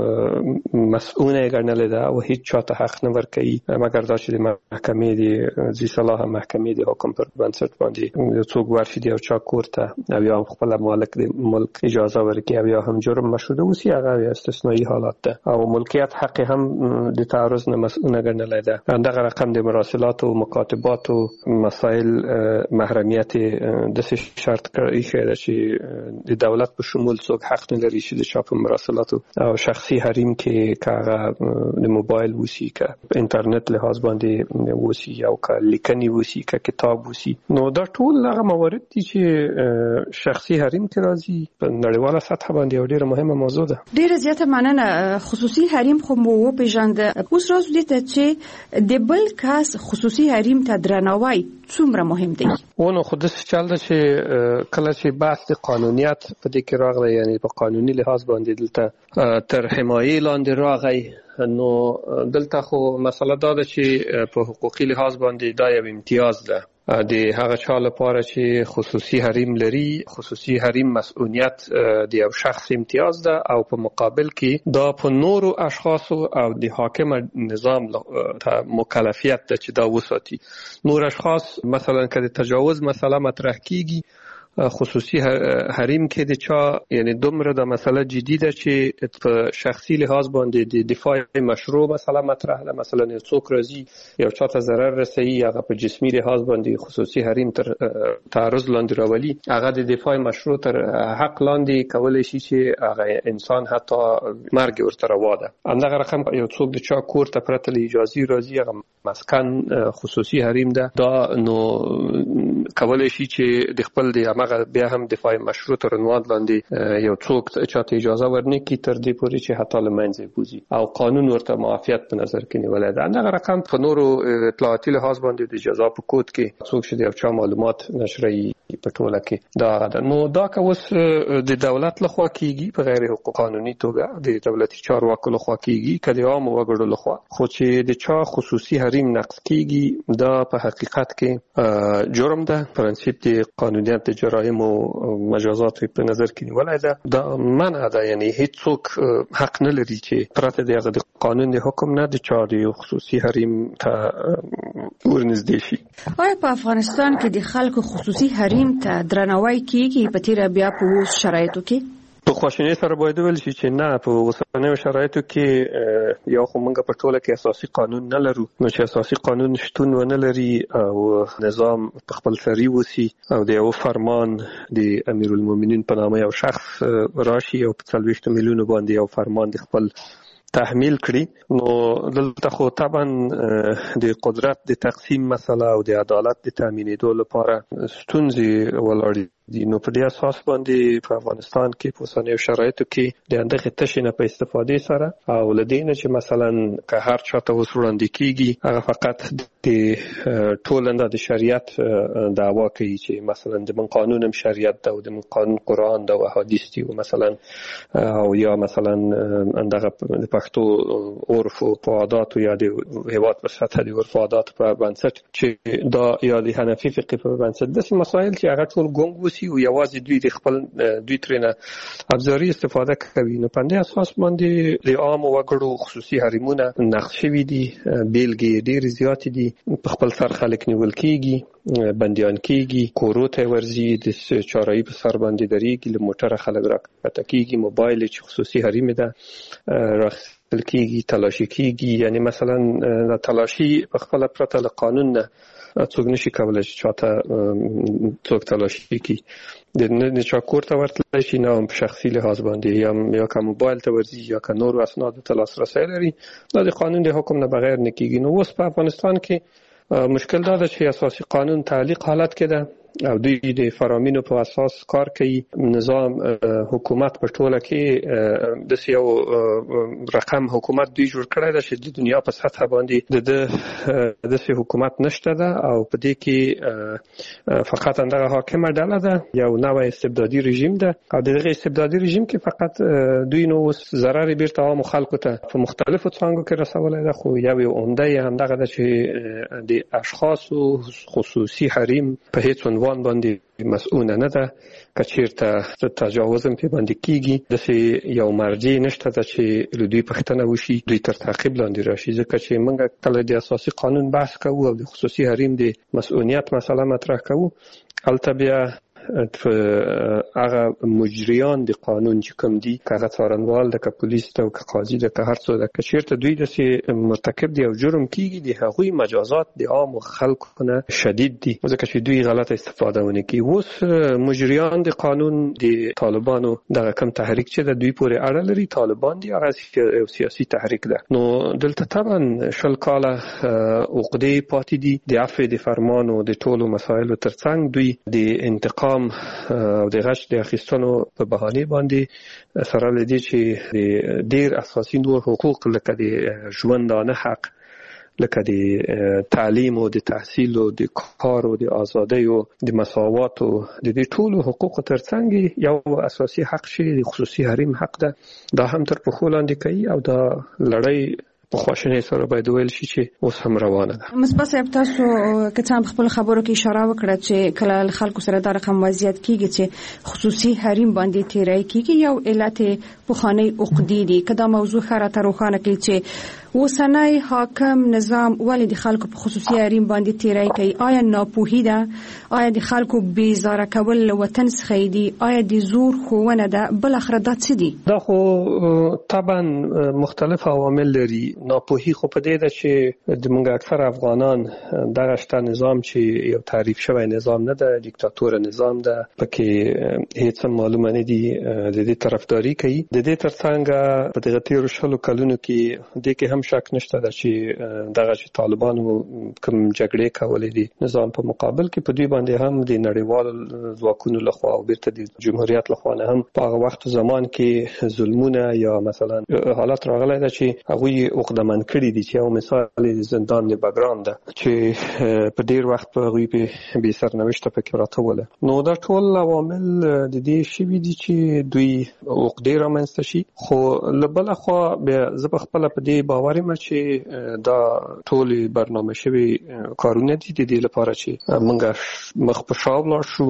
[SPEAKER 17] مسؤونه ګڼل ده او هیڅ چاته حق نه ورکوي مګر دا چې د محکمې د ذی صلاح محکمې د حکم پر بنسټ باندې څوک ورشي دی او چا کوړه او یا خپل مالک د ملک اجازه ورکړي او یا هم جرم مشهوده وسی، هغه استثنایی حالات ده. او ملکیت حق هم د تعرض نه مسؤونه ګڼل ده. دغه رقم د مراسلات او مکاتبات او مسائل محرمیت د شرط کوي چې د دولت په شمول څوک حق نه لري چې د چاپ مراسلات او شخصي حریم کې کاغه د موبایل وسی، که انټرنیټ لحاظ باندې وسی او که لیکنی وسی، که کتاب وسی. نو دا ټول هغه موارد دي چې شخصي حریم کې راځي. په نړیواله سطح باندې یو ډیره مهمه موضوع ده.
[SPEAKER 16] ډیره زیاته مننه. خصوصي حریم خو مو وپېژاند. اوس راځو دې ته چې د بل کس خصوصي حریم ته درناوی څومره مهم دی.
[SPEAKER 17] ونه خو د چل ده چې کله چې بحث د قانونیت په دې کې راغلی، یعنی په قانوني لحاظ باندې دلته تر حمایې لاندې راغی، نو دلته خو مسله دا ده چې په حقوقي لحاظ باندې دا یو امتیاز ده د هغه چا لپاره چې خصوصي حریم لري. خصوصي حریم مسؤلیت د یو شخص امتیاز ده او په مقابل کې دا په نورو اشخاصو او د حاکم نظام ته مکلفیت ده چې دا وساتي. نور اشخاص مثلا که د تجاوز مسله مطرح کیږي خصوصي حریم کې د چا یعنی دومره د مسله جدي ده چې په شخصي لحاظ باندې د دفاع مشروع مسله مطرح ده. مثلا یو څوک راځي یو چاته ضرر رسوي هغه په جسمي لحاظ باندې خصوصي حریم تر تعرض لاندې راولي، هغه د دفاع مشروع تر حق لاندې کولای شي چې هغه انسان حتی مرګ ورته روا ده. همدغه رقم یو څوک د چا کور ته پرته له اجازه راځي هغه مسکن خصوصي حریم ده، دا نو کولای شي چې د خپل د هغه بیا هم دفاع مشروع تر عنوان لاندې یو څوک چاته اجازه ورنکړي تر دې پورې چې حتی له منځه بوزي او قانون ورته معافیت په نظر کې نیولای ده. همدغه رقم په نورو اطلاعاتي لحاظ باندې د جزا په کود کې څوک چې د یو چا معلومات نشري په ټوله کې دا ده. نو دا که اوس د دولت لخوا کیږي په غیر حقوق قانوني توګه د دولتي چارواکو لخوا کیږي که د عامو وګړو لخوا، خو چې د چا خصوصي حریم نقض کیږي دا په حقیقت کې جرم ده. پرنسیپ د قانونیت د جرایم او مجازات په نظر کې نیولای ده. دا منع ده، یعنی هیڅ څوک حق نه لري چې پرته د هغه د قانون د حکم نه د چا د خصوصي حریم ته ورنږدې شي.
[SPEAKER 16] آیا په افغانستان کې د خلکو خصوصي حریم ته درناوی کیږي په تیر بیا په اوس شرایطو کې؟
[SPEAKER 17] په خواشینۍ سره باید ویل شي چې نه، په اوسنیو شرایطو کې یو خو موږ په ټوله کې اساسي قانون نه لرو، نو چې اساسي قانون شتون ونه لري او نظام په خپل سري وسی او د یو فرمان د امیرالمؤمنین په نامه یو شخص راشي او په څلوېښت میلیونو باندې یو فرمان د خپل تحمیل کړي، نو دلته خو طبعا د قدرت د تقسیم مسله او د عدالت د تامینېدو لپاره ستونزې ولاړې دي. نو په دې اساس باندې په افغانستان کې په اوسنیو شرایطو کې د اندغه تشې نه په استفادې سره او لدې نه چې مثلا که هر چاته اوس وړاندې کیږي هغه فقط د ټولنده د شریعت دعوا کوي چې مثلا د من قانون هم شریعت ده او د من قانون قرآن ده او احادیث دي مثلا، او یا مثلا اندغه د پښتو عرف او عادات یا د هیواد په سطح د عرف او عادات په بنسټ چې دا یا د حنفي فقه په بنسټ داسې مسایل چې هغه ټول ګونګ وسی او یوازې دوی د خپل دوی ترنه ابزاري استفاده کوي. نو په دې اساس باندې د عام وګړو خصوصي حریمونه نقض شوي دي، بیلګې ډېرې زیاتې دي، په خپل سر خلک نیول کیږي، بندیان کیږي، کورو ته ورځي، د چارایي په سر باندې درېږي، له موټره خلک راکښته کیږي، موبایل چې خصوصي حریم ده راخیستل کیږي، تلاشي کیږي. یعنی مثلا تلاشي په خپل پرته له قانون نه څوک نشي کولای چې چاته څوک تلاشي کی د نه چا کور ته ورتلای شي، نه هم په شخصي لحاظ باندې یا یا که موبایل ته ورځي یا که نور اسناد ته لاسرسی لري، دا د قانون د حکم نه بغیر نه کیږي. نو اوس په افغانستان کې مشکل دا ده چې اساسي قانون تعلیق حالت کې ده او دوی د فرامینو په اساس کار کوي. نظام حکومت په ټوله کې د یو رقم حکومت دوی جوړ کړی ده چې د دنیا په سطح باندې د داسې حکومت نشته ده او په دې کې فقط اندغه حاکمه ډله ده، یو نوع استبدادي رژیم ده او دغه استبدادي رژیم کې فقط دوی نو ضرر بیرته عامو خلکو ته په مختلفو څانګو کې رسولی ده، خو یو یو عمده یې همدغه ده چې د اشخاصو خصوصي حریم په هیڅ عنوان باندې مسؤونه نه ده. که چیرته تجاوز هم په باندې کیږي داسې یو مرجع نشته ده چې له دوی پوښتنه وشي، دوی تر تعقیب لاندې راشي. ځکه چې موږ کله د اساسي قانون بحث کوو او د خصوصي حریم د مسؤلیت مسله مطرح کوو، هلته بیا هغه مجریان د قانون چې کوم دي، که هغه څارنوال ده، که پولیس ده، که قاضي ده، که هر څه ده، که چیرته دوی داسې مرتکب دي او جرم کیږي، د هغوی مجازات د عامو خلکو نه شدید دي، ځکه چې دوی غلطه استفاده ونه کوي. اوس مجریان د قانون د طالبانو دغه کم تحریک چې ده دوی پورې اړه لري، طالبان دي، هغه یو سیاسي تحریک ده. نو دلته طبعا شل کاله عقدې پاتې دي د عفو د فرمانو د ټولو مسایلو ترڅنګ دوی د انتقام او د غش د اخیستنو په بهانه باندې سره لدی چې ډیر اساسي نور حقوق لکه د ژوندانه حق، لکه د تعلیم او د تحصیل او د کار او د ازادۍ او د مساوات او د دې ټولو حقوق ترڅنګ یو اساسي حق شي د خصوصي حریم حق ده، دا هم تر پخو لاندې کوي او دا لړۍ په خواشینۍ سره باید ویل شي چې اوس هم روانه ده.
[SPEAKER 16] مصباح صاحب، تاسو که څه هم خپل خبرو کې اشاره وکړه چې کله خلکو سره دا رقم وضعیت کیږي چې خصوصي حریم باندې تیری کیږي، یو علت پخوانی عقدې دي. که دا موضوع ښه راته روښانه کړي چې اوسنی حاکم نظام ولې د خلکو په خصوصي حریم باندې تیری کوي؟ آیا ناپوهي ده؟ آیا د خلکو بیزاره کول له وطن څخه دي؟ آیا د زور ښوونه ده؟ بل اخر دا څه دي؟
[SPEAKER 17] دا خو طبعا مختلف عوامل لري. ناپوهي خو په دې ده چې د موږ اکثر افغانان دغه شته نظام چې یو تعریف شوی نظام نه ده، دیکتاتور نظام ده، پکې هیڅ معلومه نه دي د دې طرفداري کوي. د دې ترڅنګ په دغه تیرو شلو کلونو کې د کې هم شک نشته ده چې دغه چې طالبانو کوم جګړې کولې دي نظام په مقابل کې په دوی باندې هم د نړیوال ځواکونو لخوا او بیرته د جمهوریت لخوا نه هم په هغه وخت زمان کې ظلمونه یا مثلا حالت راغلی ده چې هغوی عقدمن کړي دي، چې یو مثال د زندان د بګرام ده چې په ډیر وخت په هغوی په بې سرنوشته پکې راته وله. نو دا ټول عوامل د دې شوي دي چې دوی عقدې رامنځته شي. خو له بله خوا بیا زه په خپله په دې باور یم چې دا ټولې برنامه شوي کارونه دي د دې لپاره چې موږ مخ په شا ولاړ شو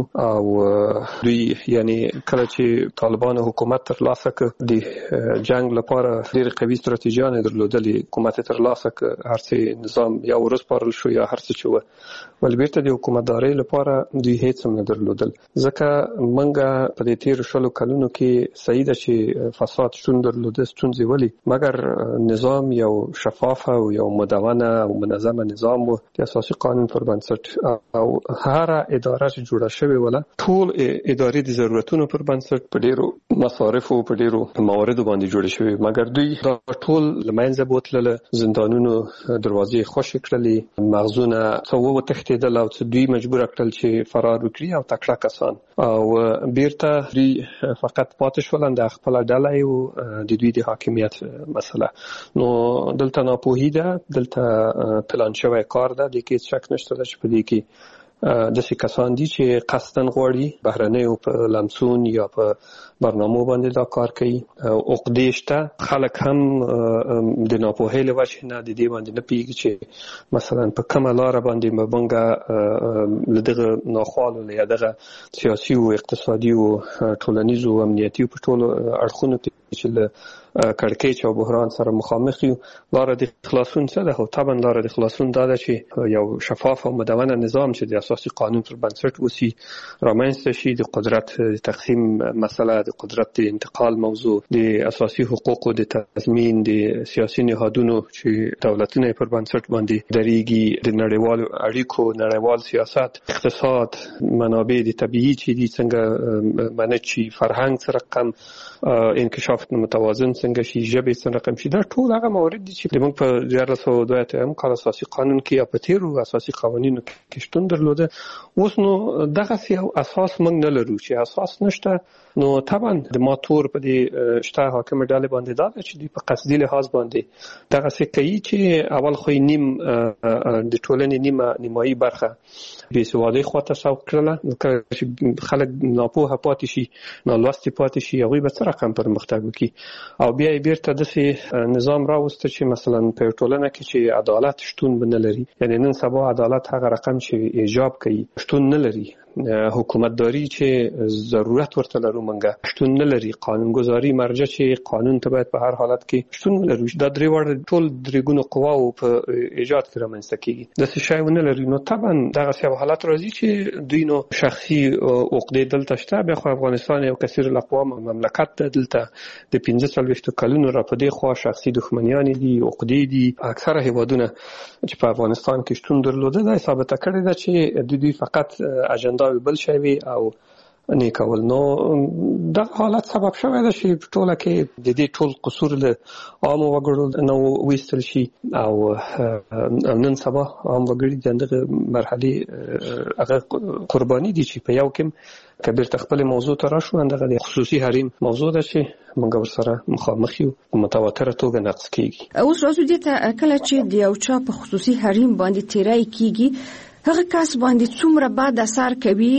[SPEAKER 17] او دوی یعنی کله چې طالبان حکومت ترلاسه کړ د جنگ لپاره ډېرې قوي ستراتیژیانې درلودلې، حکومت یې ترلاسه کړ، هر څه نظام یا ورسپارل شو یا هر څه چې وه، ول بیرته د حکومتدارۍ لپاره دوی هیڅ هم نه درلودل. ځکه موږ په دې تیرو شلو کلونو کې صحیح ده چې فساد شتون درلوده، ستونزې ولې، مګر نظام یو شفاف او یو مدونه او منظمه نظام و د اساسي قانون پر بنسټ، او هر اداره چې جوړه شوې وله ټول ادارې د ضرورتونو پر بنسټ په ډیرو مصارفو په ډیرو مواردو باندې جوړې شوې، مګر دوی دا ټول له منځه بوتلل، زندانونو دروازې خوشې کړلې، مغزونه څه وتښتېدل او څه دوی مجبور کړل چې فرار وکړي او تکړه کسان او بیرته دوی فقط پاتې شول د خپله ډله او د دوی د حاکمیت مسله. نو دلته ناپوهي ده، دلته پلان شوی کار ده، د کې شک نشته ده چې په دې کې داسې کسان دي چې قصداً غواړي بهرنیو په لمسون یا په برنامو باندې دا کار کوي. عقدې شته، خلک هم د ناپوهۍ له وجې نه د دې باندې نه پوهېږي چې مثلا په کومه لاره باندې به موږ له دغه ناخوالو یا دغه سیاسي او اقتصادي او ټولنیزو او امنیتي په ټولو اړخونو کې چې له کړکېچ او بحران سره مخامخ یو، لاره د خلاصون څه ده؟ خو طبعا لاره د خلاصون دا ده چې یو شفاف او مدونه نظام چې د اساسي قانون پر بنسټ اوسي رامنځته شي، د قدرت تقسیم مسله، د قدرت د انتقال موضوع، د اساسي حقوقو د تضمین، د سیاسي نهادونو چې دولتونه پر بنسټ باندې درېږي، د نړیوالو اړیکو، نړیوال سیاست، اقتصاد، منابع د طبیعي چې دي څنګه منج شي، فرهنګ څه رقم انکشاف متوازن څنګه شي، ژبې څه رقم شي. دا ټول هغه موارد دي چې موږ په دیارلس سوه دوه اتیایم کال اساسي قانون کې یا په تیرو اساسي قوانینو کې شتون درلوده. اوس نو دغسې یو اساس موږ نه لرو، چې اساس نشته نو طبعا د ماتور په دې شته حاکمه ډلې باندې دا ده چې دوی په قصدي لحاظ باندې دغسې کوي چې اول خو نیم د ټولنې نیمه نیمایي برخه بې سوادۍ خواته سوق کړله، چې خلک ناپوهه پاتې شي، نالوستي پاتې شي، هغوی به څه رقم پرمختګ وکړي. او بیا یې بیرته داسې نظام راوسته چې مثلا په یو ټولنه کې چې عدالت شتون به نه لري، یعنی نن سبا عدالت هغه رقم چې ایجاب کوي شتون نه لري، حکومتداري چې ضرورت ورته لرو موږ شتون نه لري، قانونګذاري مرجع چې قانون ته باید په هر حالت کې شتون ولري. دا درې واړه ټول درې ګونو قواو په ایجاد کې رامنځته کېږي، داسې شی ونه لري. نو طبعا دغسې یو حالت راځي چې دوی نو شخصي عقدې دلته شته. بیا خو افغانستان یو کثیر الاقوام مملکت ده، دلته د پنځه څلوېښتو کلونو را په دې خوا شخصي دښمنیانې دي، عقدې دي. اکثره هېوادونه چې په افغانستان کې شتون درلوده دا ثابته کړې ده چې د دوی فقط اجنډا بل شی وي او نه کول. نو دا حالت سبب شوی ده چې په ټوله کې د دې ټول قصور له عامو وګړو نه وایستل شي او نن سبا عام وګړي د دغه مرحلې هغه قرباني دي چې په یو کې که بیرته خپل موضوع ته راشو، دغه د خصوصي حریم موضوع ده چې موږ ورسره مخامخ یو، په متواتره توګه نقض کېږي.
[SPEAKER 16] اوس راځو دې ته کله چې د یو چا په خصوصي حریم باندې تیری کېږي، هغه کس باندې څومره بد اثر کوي.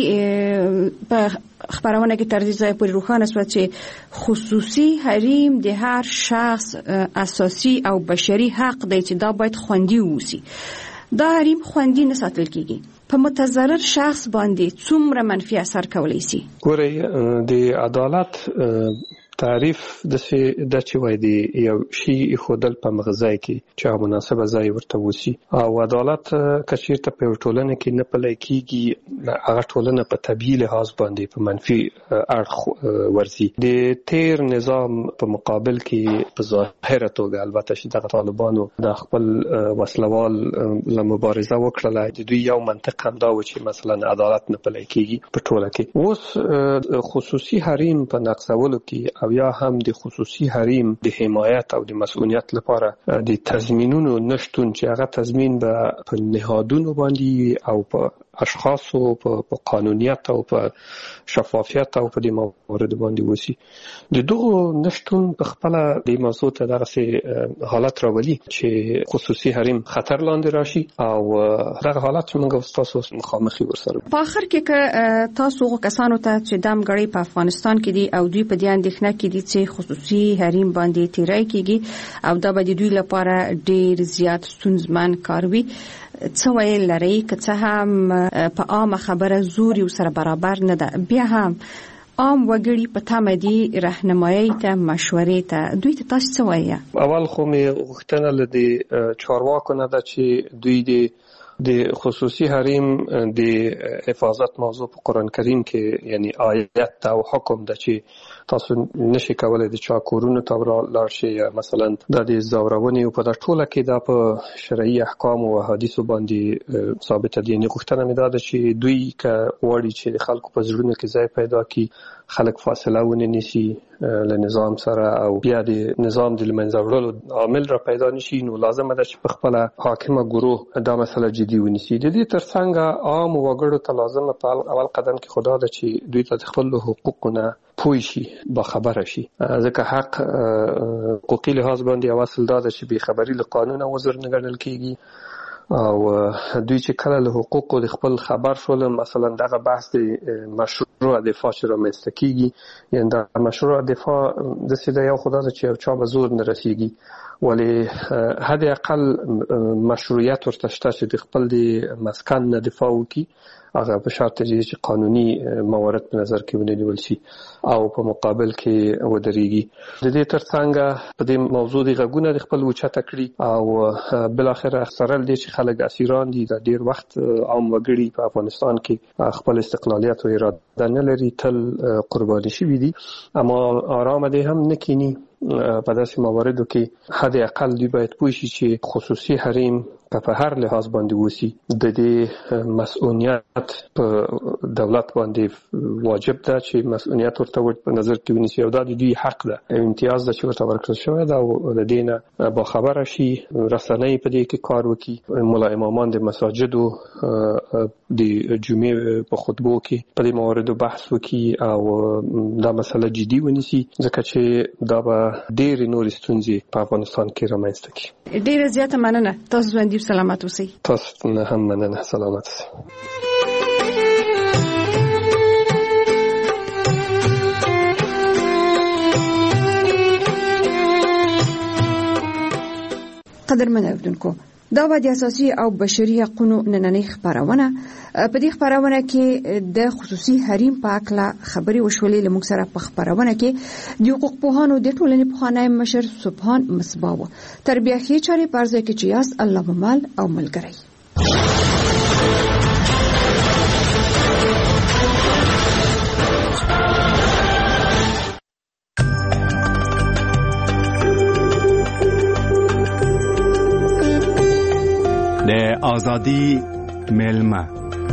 [SPEAKER 16] په خبرونه کې تر دې ځای پورې روښانه شوه چې خصوصي حریم د هر شخص اساسي او بشري حق دی چې دا باید خوندي ووسي. دا حریم خوندي نه ساتل کېږي، په متضرر شخص باندې څومره منفي اثر کولی شي؟
[SPEAKER 17] ګورئ، د عدالت تعریف د څه د چې وای دی یو شی خودل په مغزای کې چې مناسبه ځای ورته وسی او عدالت کچیرته په ټولنه کې نه پلي کیږي هغه ټولنه په طبيعي لحاظ باندې په منفي اړخ ورزي د تیر نظام په مقابل کې په ظاهره توګه البته چې د طالبانو د خپل وسلوال له مبارزه وکړه د دوی یو منطق هم دا و چې مثلا عدالت نه پلي کیږي په ټوله کې اوس خصوصي حریم په نقصولو کې او یا هم د خصوصي حریم د حمایت او د مسؤلیت لپاره د تضمینونو نشټون چې هغه تضمین به په نهادونو باندې او په اشخاصو په قانونیت او په شفافیت او په دې موارد باندې وسی د دغه نشټون په خپل د موضوع ته دغه حالت راولي چې خصوصي حریم خطر لاندې راشي او دغه حالت موږ تاسو مخامخي ورسره
[SPEAKER 16] په اخر کې تاسو کسانو ته چې دام غړي په افغانستان کې دي او دوی په دې اندېښنه کې دي چې خصوصي حریم باندې تیرای کیږي او دا به د دوی لپاره ډیر زیات ستونزمن کار وي څه ویل لري که څه هم په عامه خبره زور یو سره برابر نه ده بیا هم عام وګړي په تمه دي راهنمایي ته مشورې ته دوی ته تاسو څه وایي
[SPEAKER 17] اول خو مې غوښتنه لدی چارواکو نه ده چې دوی د د خصوصي حریم د حفاظت موضوع په قرآن کریم کې یعنی آیت او حکم ده چې تاسو نشي کولای د چا کورونو ته لاړ شئ یا مثلا د دې زورونې په ټوله کې د په شرعي احکام او حدیثو باندې ثابت دي نه غوښتنه مې ده چې دوی ک وړي چې خلکو په زړونو کې ځای پیدا کړي خلک فاصله ونه نیسي له نظام سره او بیا د نظام د لمنځه وړلو عامل را پیدا نشي نو لازم ده چې په خپل حاکمه ګروه دا مسله جدي ونیسي د دې ترڅنګ عام وګړو ته لازم په اول قدم کې خدا ده چې دوی ته خپل حقوقونه پوي شي با خبره شي ځکه حق حقوقي لحاظ باندې اصل دا ده چې به خبري له قانون او وزر نه ګڼل کیږي او دوی چې کله له حقوقو د خپل خبر شول مثلا دغه بحث د مشروع دفاع شروع مستکیږي یعنی د مشروع دفاع د سیده یو خدا چې چا به زور نه رسیږي ولی حد اقل مشروعیت ورته شته چې د خپل د مسکن نه دفاع وکړي هغه په شرط چې قانوني موارد په نظر کې ونیول شي او په مقابل کې ودرېږي د دې ترڅنګ په دې موضوع د غږونه د خپل وچته کړی او بل اخر اخسرل دي چې خلک اسیران دي د ډیر وخت عام وګړي په افغانستان کې خپل استقلالیت او اراده نه لري تل قرباني شي دي اما آرام دي هم نکینی په داسې مواردو کې حد اقل دی باید پوه شي چې خصوصي حریم په هر لحاظ باندې وسی د دې مسؤلیت په دولت باندې واجب ده چې مسؤلیت ورته په نظر کې ونیسي او دا د دوی حق ده امتیاز ده چې ورته ورکړل شوی ده او د دینه با خبره شي رسنۍ په دې کې کار وکړي مولا امامان د مساجدو د جمعې په خطبو کې په دې مواردو بحث وکړي او دا مسله جدي ونیسي ځکه چې دا به ډېر نور ستونزې په افغانستان کې رامنځته کړي
[SPEAKER 16] ډېر زیاته مننه تاسو باندې سلامات اوسئ
[SPEAKER 17] تاسو نه هم مننه سلامات اوسئ
[SPEAKER 16] قدرمن اوریدونکو دا و د اساسي او بشري حقوقو نننۍ خبرونه په دې خبرونه کې د خصوصي حریم په اړه خبري وشولې لمږ سره په خبرونه کې د حقوق پوهانو د ټولنې پوهانای مشر سبحان مصباح تربیحي چاري پرځه کې چیاس الله مال او ملګری
[SPEAKER 18] د ازادي ملما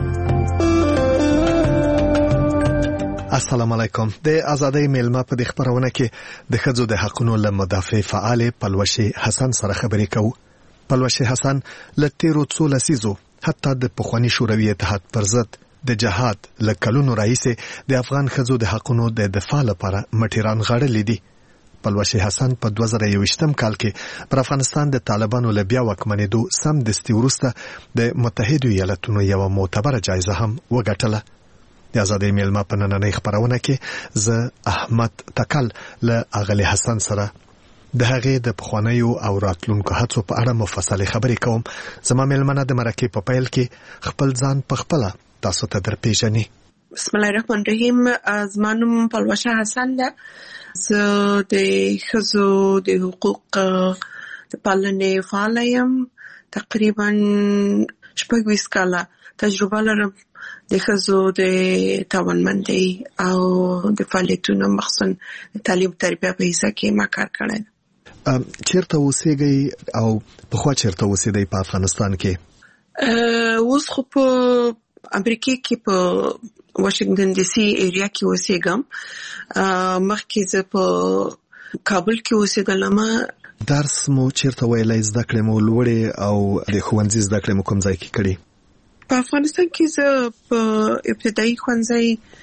[SPEAKER 19] السلام علیکم د ازادي ملما په د خبرونه کې د خځو د حقوقو له مدافع فعال پلوشي حسن سره خبرې کوو. پلوشي حسن لتیرو څو لسیزو حتی د پخوانی شوروي اتحاد پر ضد د جهاد لکلونو رئیس د افغان خځو د حقوقو د دفاع لپاره مټیران غړلې دي. پلوشي حسن په دوه زره یوویشتم کال کې پر افغانستان د طالبانو له بیا واکمنېدو سم دستي وروسته د متحده ایالاتونو یو معتبره جایزه هم وګټله. د ازادي ملما په نننۍ خبرونه کې زه احمد تکل له اغلی حسن سره د هغې د پخوانیو او راتلونکو هڅو په اړه مفصلې خبرې کوم. زما ملمنه د مرکې په پیل کې خپل ځان په خپله تاسو ته درپېژني.
[SPEAKER 20] بسم الله الرحمن الرحیم. زما نوم پلوشه حسن ده زه د ښځو د حقوق د پالنې فعال یم. تقریبا شپږ ویشت کاله تجربه لرم د ښځو د توانمندۍ او د فعالیتونو مخصوصا د تعلیم تربیه په حصه کې ما کار کړی.
[SPEAKER 19] چیرته اوسېږئ او پخوا چیرته اوسېدئ په افغانستان کې؟
[SPEAKER 20] اوس خو په امریکا کې په واشنگټن ډي سي ایریا کې اوسېږم. مخکې زه په کابل کې اوسېدلم.
[SPEAKER 19] درس مو چیرته ویلای، زده کړې مو لوړې او د ښوونځي زده کړې مو کوم ځای کې کړې؟
[SPEAKER 20] په افغانستان کې زه په ابتدایي ښوونځي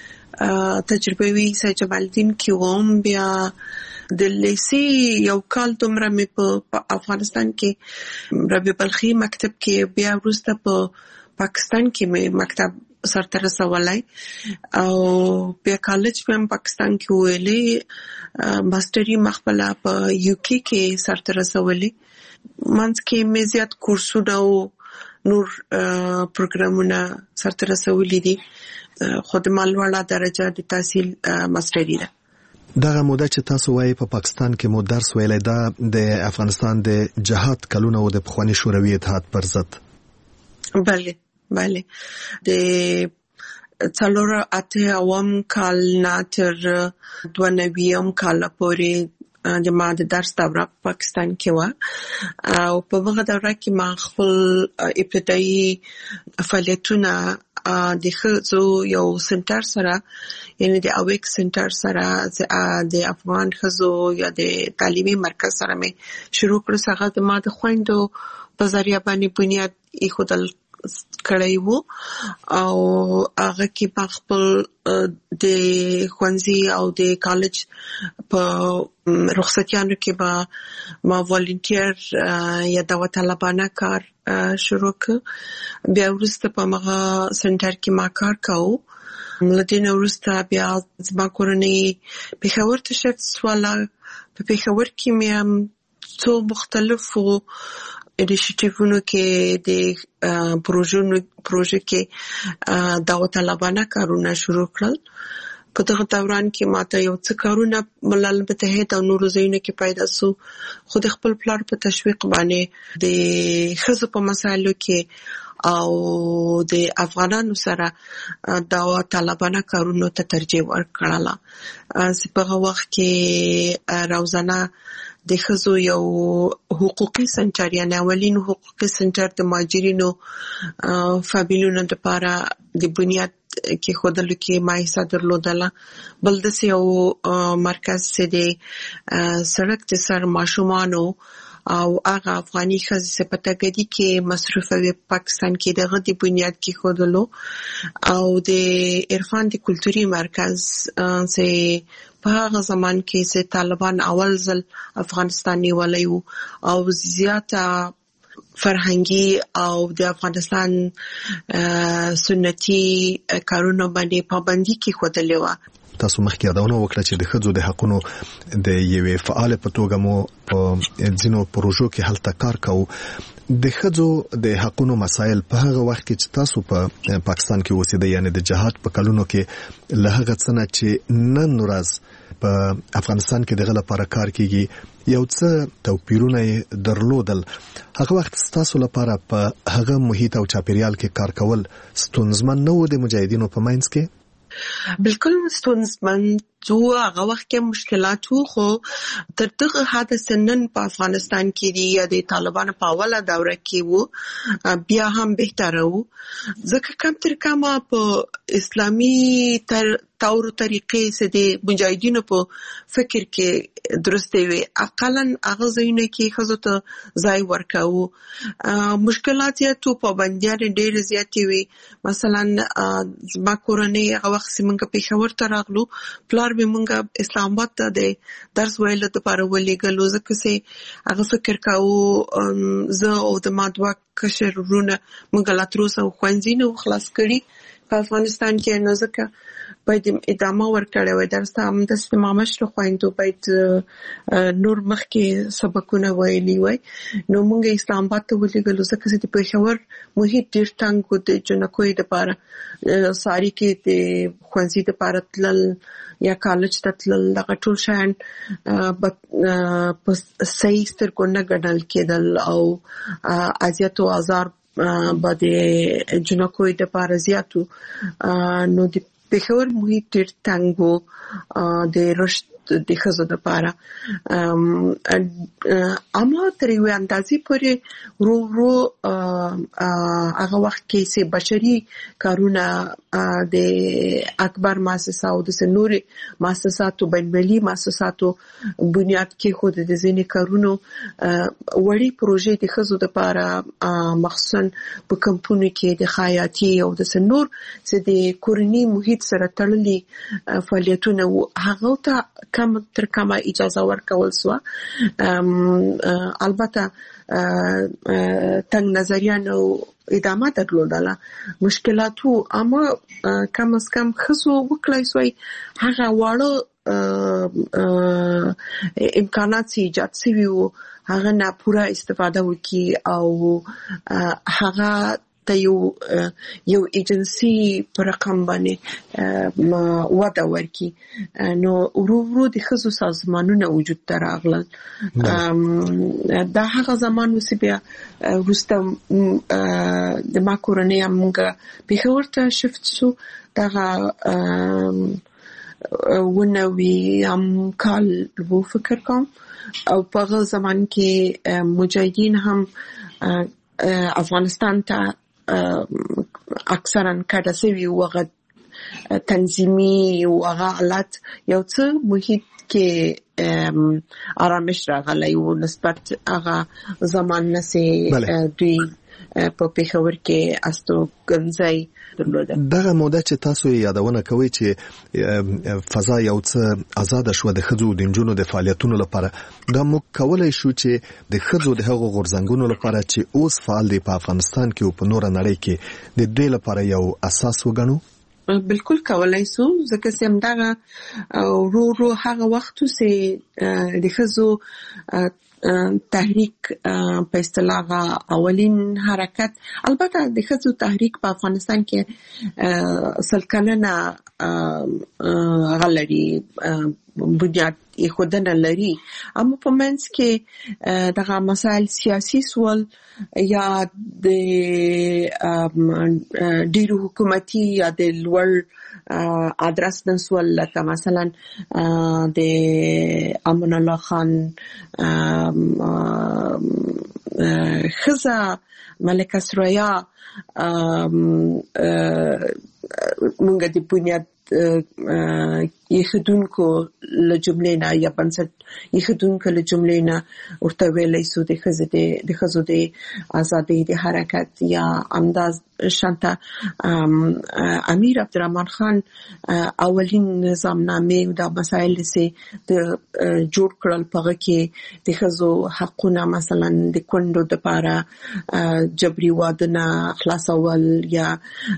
[SPEAKER 20] تجربوي سید جمال الدین کې وم. بیا د لیسې یو کال دومره مې په افغانستان کې ربیع بلخي مکتب کې، بیا وروسته په پاکستان کې مې مکتب سرته رسولای او بیا کالج په پاکستان کې ویلې. ماستري مخبله په یو کې کې سرته رسولې. منځ کې مې زیات کورسونه او نور پروګرامونه سرته رسولې دي، خو د مالوړه درجه د تحصیل ماستري ده.
[SPEAKER 19] دغه موده چې تاسو وایي په پاکستان کې مو درس ویلای، دا د افغانستان د جهاد کلونه او د پخوانی شوروي اتحاد پر ضد؟
[SPEAKER 20] بله بله د څلور اته اوم کال نه تر دوه نویم کال پورې د ما د درس دوره پاکستان کې و او په هغه دوره کې ما خپل ابتدایي فعالیتونه د ښځو یو سنټر سره، یعنی د اویک سنټر سره د افغان ښځو یا د تعلیمي مرکز سره مې شروع کړو. هغه د ما د خویندو په ذریعہ باندې بنیاد ایښودل کړی وو او هغه کې په خپل د ښوونځي او د کالج په رخصتیانو کې به ما والنټیر یا دعوت طلبانه کار شروع کړ. بیا وروسته په مغه سنټر کې ما کار کاوه. ملتین وروسته بیا زما کورنۍ پېښور ته شفت شوله. په پېښور کې مې هم څو مختلفو انیشیټیوونو کې د پروژونو پروژه کې دعوت طلبانه کارونه شروع کړل. په دغه دوران کې ماته یو څه کارونه ملل متحد او نورو ځایونو کې پیدا سو، خو د خپل پلان په تشویق باندې د ښځو په مسایلو کې او د افغانانو سره دعوت طلبانه کارونو ته ترجیح ورکړله. په هغه وخت کې روزانه د ښځو یو حقوقي سنټر یا اولین حقوقي سنټر د مهاجرینو فامیلونو لپاره د بنیاد کې خودلو کې ما حصہ درلودله. بل د یو مرکز چې د سړک د سر ماشومانو او هغه افغاني ښځې چې په تګدي کې مصروفه پاکستان کې دغه د بنیاد کې خودلو او د عرفان د کلتوري مرکز چې په هغه زمان کې چې طالبان اول ځل افغانستان نیولای وو او زیاته فرهنګي او د افغانستان سنتي کارونه باندې پابندي کې خودلې و.
[SPEAKER 19] تاسو مخکې یادونه وکړه چې د ښځو د حقونو د یوې فعال په توګه مو په ځینو پروژو کې هلته کار کاوه. د ښځو د حقونو مسایل په هغه وخت کې چې تاسو په پاکستان کې اوسېدئ، یعنی د جهاد په کلونو کې له هغه څه نه چې نن ورځ په افغانستان کې دغه لپاره کار کیږي یو څه توپیرونه درلودل. هغه وخت تاسو لپاره په هغه محیط او چاپیریال کې کار کول ستونزمن نه و د مجاهدینو په منځ کې؟
[SPEAKER 20] بالکل ستونزمن جو. هغه وخت کې مشکلات وو، خو تر دغه حد نن په افغانستان کې دی یا د طالبانو په اوله دوره کې وو بیا هم بهتره وو، ځکه کم تر کمه په اسلامي تر تور طریقې سره د مجاهدینو په فکر کې درسته وي. اقلا هغه ځایونه کې خزو ته ځای ورکاو. مشکلات یا تو پابندیان ډېر زیات وي. مثلا زما کورنۍ هغه وخت څنګه پېښور ته راغلو، پلار به مونږه اسلام آباد ته د درس ویلو لپاره ولېږلو، ځکه چې هغه فکر کاوه زه او د ما دوه کشر ورونه مونږ لا تر اوسه ښوونځي نه خلاص کړي په افغانستان کې نو ځکه باید ادامه ورکړی وای. درسته همداسې مامشرو خویندو باید نور مخکې سبقونه ویلي وای. نو موږ اسلام آباد ته ولېږلو ځکه چې د پېښور محیط ډېر تنګ و د جنکوی دپاره. ساري کې د ښوونځي دپاره تلل یا کالج ته تلل دغه ټول شیان په صحیح سترګو نه ګڼل کېدل او اذیت او آزار به د جنکوی دپاره زیات و. نو د پېښور محیط ډېر تنګ و د رشد د ښځو دپاره. اما تر یوې اندازې پورې ورو ورو هغه وخت کې چې بشري کارونه د اکبر مؤسسه او د نورې مؤسساتو بین‌المللي مؤسساتو بنیاد کېښود. د ځینې کارونو وړې پروژې د ښځو دپاره مخصوصا په کمپونو کې د خیاطي او د نور چې د کورني محیط سره تړلي فعالیتونه وو هغه ته کم تر کمه اجازه ورکول سوه. البته تنگ نظریانو ادامه درلودله، مشکلاتو، اما کم از کم ښځو وکړای سوی هغه واړه امکانات چې ایجاد سوي وو هغه نه پوره استفاده وکړي او هغه ته یو یو ایجنسي پر رقم باندې وده ورکړي. نو ورو ورو د ښځو سازمانونه وجود ته راغلل. دا هغه زمان و چې بیا وروسته د ما کورنۍ موږ پېښور ته شفت شو. دغه ونوي کال وو فکر کوم، او په هغه زمان کې مجاهدین هم افغانستان ته اکثرا کډه سوي وو. هغه تنظیمي او هغه حالت یو څه محیط کې آرامش راغلی و نسبت هغه زمان نه چې دوی په پېښور کې استوګنځی درلوده.
[SPEAKER 19] دغه موده چې تاسو یادونه کوي چې فضا یو څه آزاد شو د ښځو د نجونو د فعالیتونو لپاره، دا موږ کولای شو چې د ښځو د هغو غورځنګونو لپاره چې اوس فعال دي په افغانستان کې او په نوره نړۍ کې د دې لپاره یو اساس وګڼو؟
[SPEAKER 20] بالکل کولای سو، ځکه چې همدغه ورو ورو هغه وخت چې د ښځو تحریک په اصطلاح اولین حرکت، البته د ښځو تحریک په افغانستان کې سل کلنه غلري بنیاد ایښودنه لري، اما په منځ کې دغه مسایل سیاسي سول یا د ډیرو حکومتي یا د لوړ ادرس نسول، لکه مثلا د امان الله خان ښځه ملکه سریا مونږ د بنیاد یخدونکو له جملې نه یا بنسټ یخدونکو له جملې نه ورته ویلی سو د ښځې د ښځو د ازادۍ د حرکت، یا همداز شانته امیر عبدالرحمن خان اولین نظامنامې دا مسایل چې د جوړ کړل په هغه کې د ښځو حقونه مثلا د کونډو دپاره جبري واده نه خلاصول یا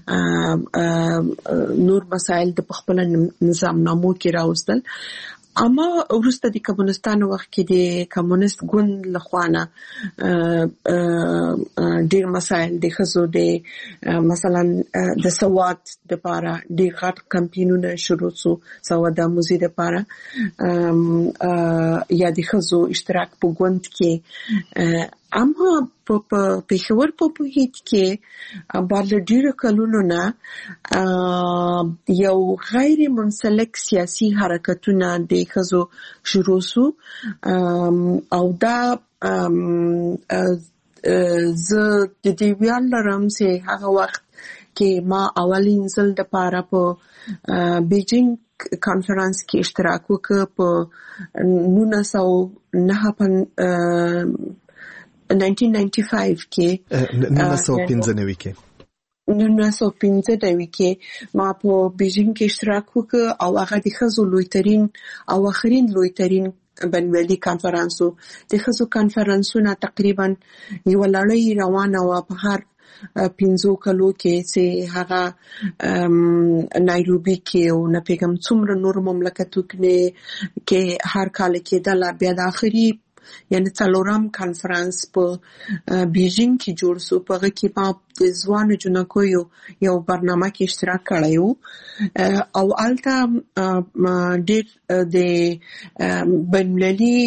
[SPEAKER 20] نور مسایل د خپل نظامنامو کې راوستل. اما وروسته د کمونستانو وخت کې د کمونست ګوند لخوا نه ډېر مسایل د ښځو د مثلا د سواد دپاره ډېر غټ کمپینونه شروع شو، سواد آموزي دپاره یا د ښځو اشتراک په ګوند کې. اما په پېښور په محیط کې بعد له ډېرو کلونو نه یو غیر منسلک سیاسي حرکتونه د ښځو شروع شو، او دا زه د دې ویاړ لرم چې هغه وخت کې ما اولین ځل دپاره په بیجینګ کانفرنس کې اشتراک وکړ په نولس سوه نهه نولس نولس کې
[SPEAKER 19] نولس سوه پنځه نوي کې
[SPEAKER 20] نولس سوه پنځه نوي کې ما په بیجینګ کې اشتراک وکړ، او هغه د ښځو لویترین او اخرین لویترین بین‌المللي کانفرنس و. د ښځو کانفرنسونه تقریبا یوه لړۍ روانه وه په هر پنځو کلو کې چې هغه نایروبي کې او نه پیغام څومره نور مملکتو کې کې هر کال کې د بیا د اخري یعنی څلورم کانفرنس په بیجینګ کې جوړ شو په هغه کې ما د ځوانو جنکو یو یو برنامه کې اشتراک کړی او الته ډېر د بنللي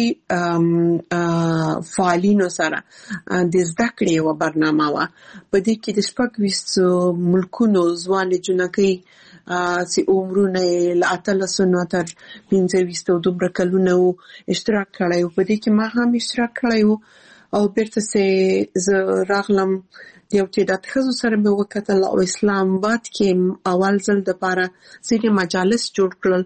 [SPEAKER 20] فعالینو سره د زده کړې یوه برنامه وه. په دې کې د شپږ ویشت ملکونو ځوانې جنکۍ چې عمرونه یې له اتلسو نه تر پنځه ویشتو دومره کلونه وو اشتراک کړی و. په دې کې ما هم اشتراک کړی و او بیرته چې زه راغلم د یو تعداد ښځو سره مې وکتل او اسلام آباد کې اول ځل دپاره ځینې مجالس جوړ کړل.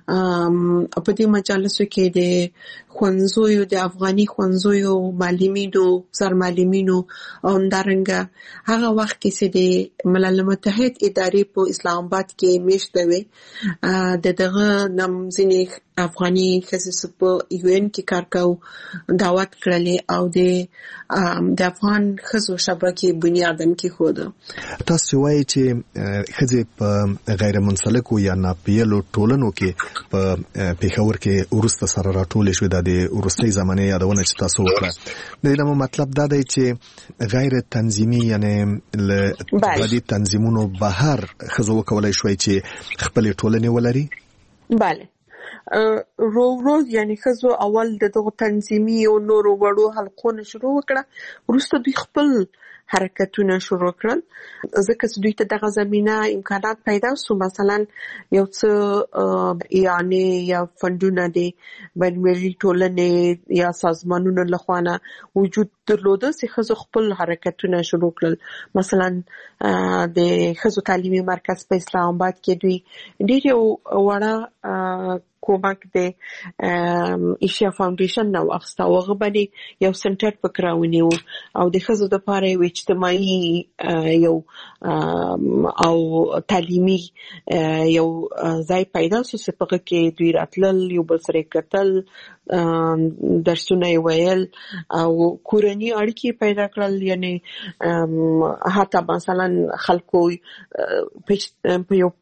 [SPEAKER 20] په دې مجالسو کې د ښوونځیو د افغاني ښوونځیو معلمینو سرمعلمینو او همدارنګه هغه وخت کې چې د ملل متحد ادارې په اسلام آباد کې میشته وې د دغه نم ځینې افغاني ښځې په یو ان کې کار کوو دعوت کړلې او د د افغان ښځو شبکې بنیادم کې خوده.
[SPEAKER 19] تاسو وایي چې ښځې په غیر منسلکو یا ناپیلو ټولنو کې په پیښور کې ورسته سره راټولې شوې د وروستۍ زمانې یادونه چې تاسو وکړه. د دې مطلب دا دی چې غیر تنظیمي یعنی له غدي تنظیمونو بهر ښځو وکولای شوی چې خپل ټولنې ولري.
[SPEAKER 20] بله رو رو یعنی ښځو اول د دغه تنظیمي او نورو وړو حلقونه شروع وکړه وروسته دوی خپل حرکتونه شروع کړل ځکه چې دوی ته دغه زمينه امکانات پیدا شو. مثلا یو څه یعنی یا فندونه دي بنوي ټولنې یا سازمانونو لخوا نه وجود درلوده چې ښځو خپل حرکتونه شروع کړل. مثلا د ښځو تعلیمي مرکز په اسلام آباد کې دوی ډېر وړه کومک د ایشیا فاونډیشن نو اخستا وغه باندې یو سنټر پکراونی او د ښځو د لپاره یو اجتماعي یو او تعلیمي یو ځای پیدا شو چې په کې دوی راتلل یو بل سره کتل درسونه ویل او کورنی اړیکې پیدا کړل. یعنی حتی مثلا خلکو په یو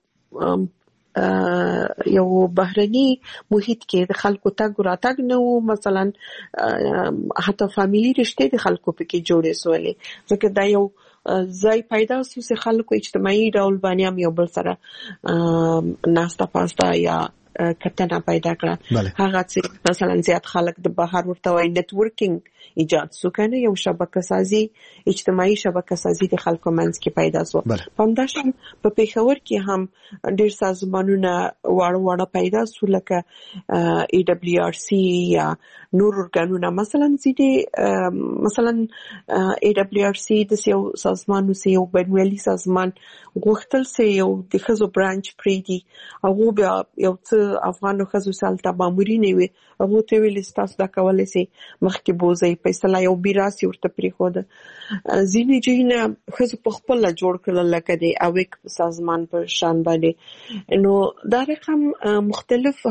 [SPEAKER 20] یو بهرني محیط کې د خلکو تګ راتګ نه وو. مثلا حتی فامیلی رشته د خلکو په کې جوړې سولې ځکه دا یو ځای پیدا شو چې خلکو اجتماعي ډول باندې هم یو بل سره ناستا پاستا یا کتنه پیدا کړه. هغه چې مثلا زیات خلک د بهر ورته وایي نتورکینګ ایجاد شو کنه یو شبکه سازي اجتماعي شبکه سازي د خلکو منځ کې پیدا شو. په همداشان په پیښور کې هم ډېر سازمانونه واړه واړه پیدا شو لکه ای دبلیو آر سی یا نور ارګانونه. مثلا ځینې مثلا ای دبلیو آر سی د یو سازمان سه یو بنوالي سازمان غوښتل سه یو د ښځو برانچ پرې دي هغه بیا یو څه افغانو ښځو سالته مامورین وي هغه ته ویل تاسو دا کولای شئ مخکې بوزي فیصله یو بیراسي ورته پریخوده. ځینې جهنه ښځو په خپل جوړ کړل لکه د اویک سازمان په شان باندې نو دا رقم مختلف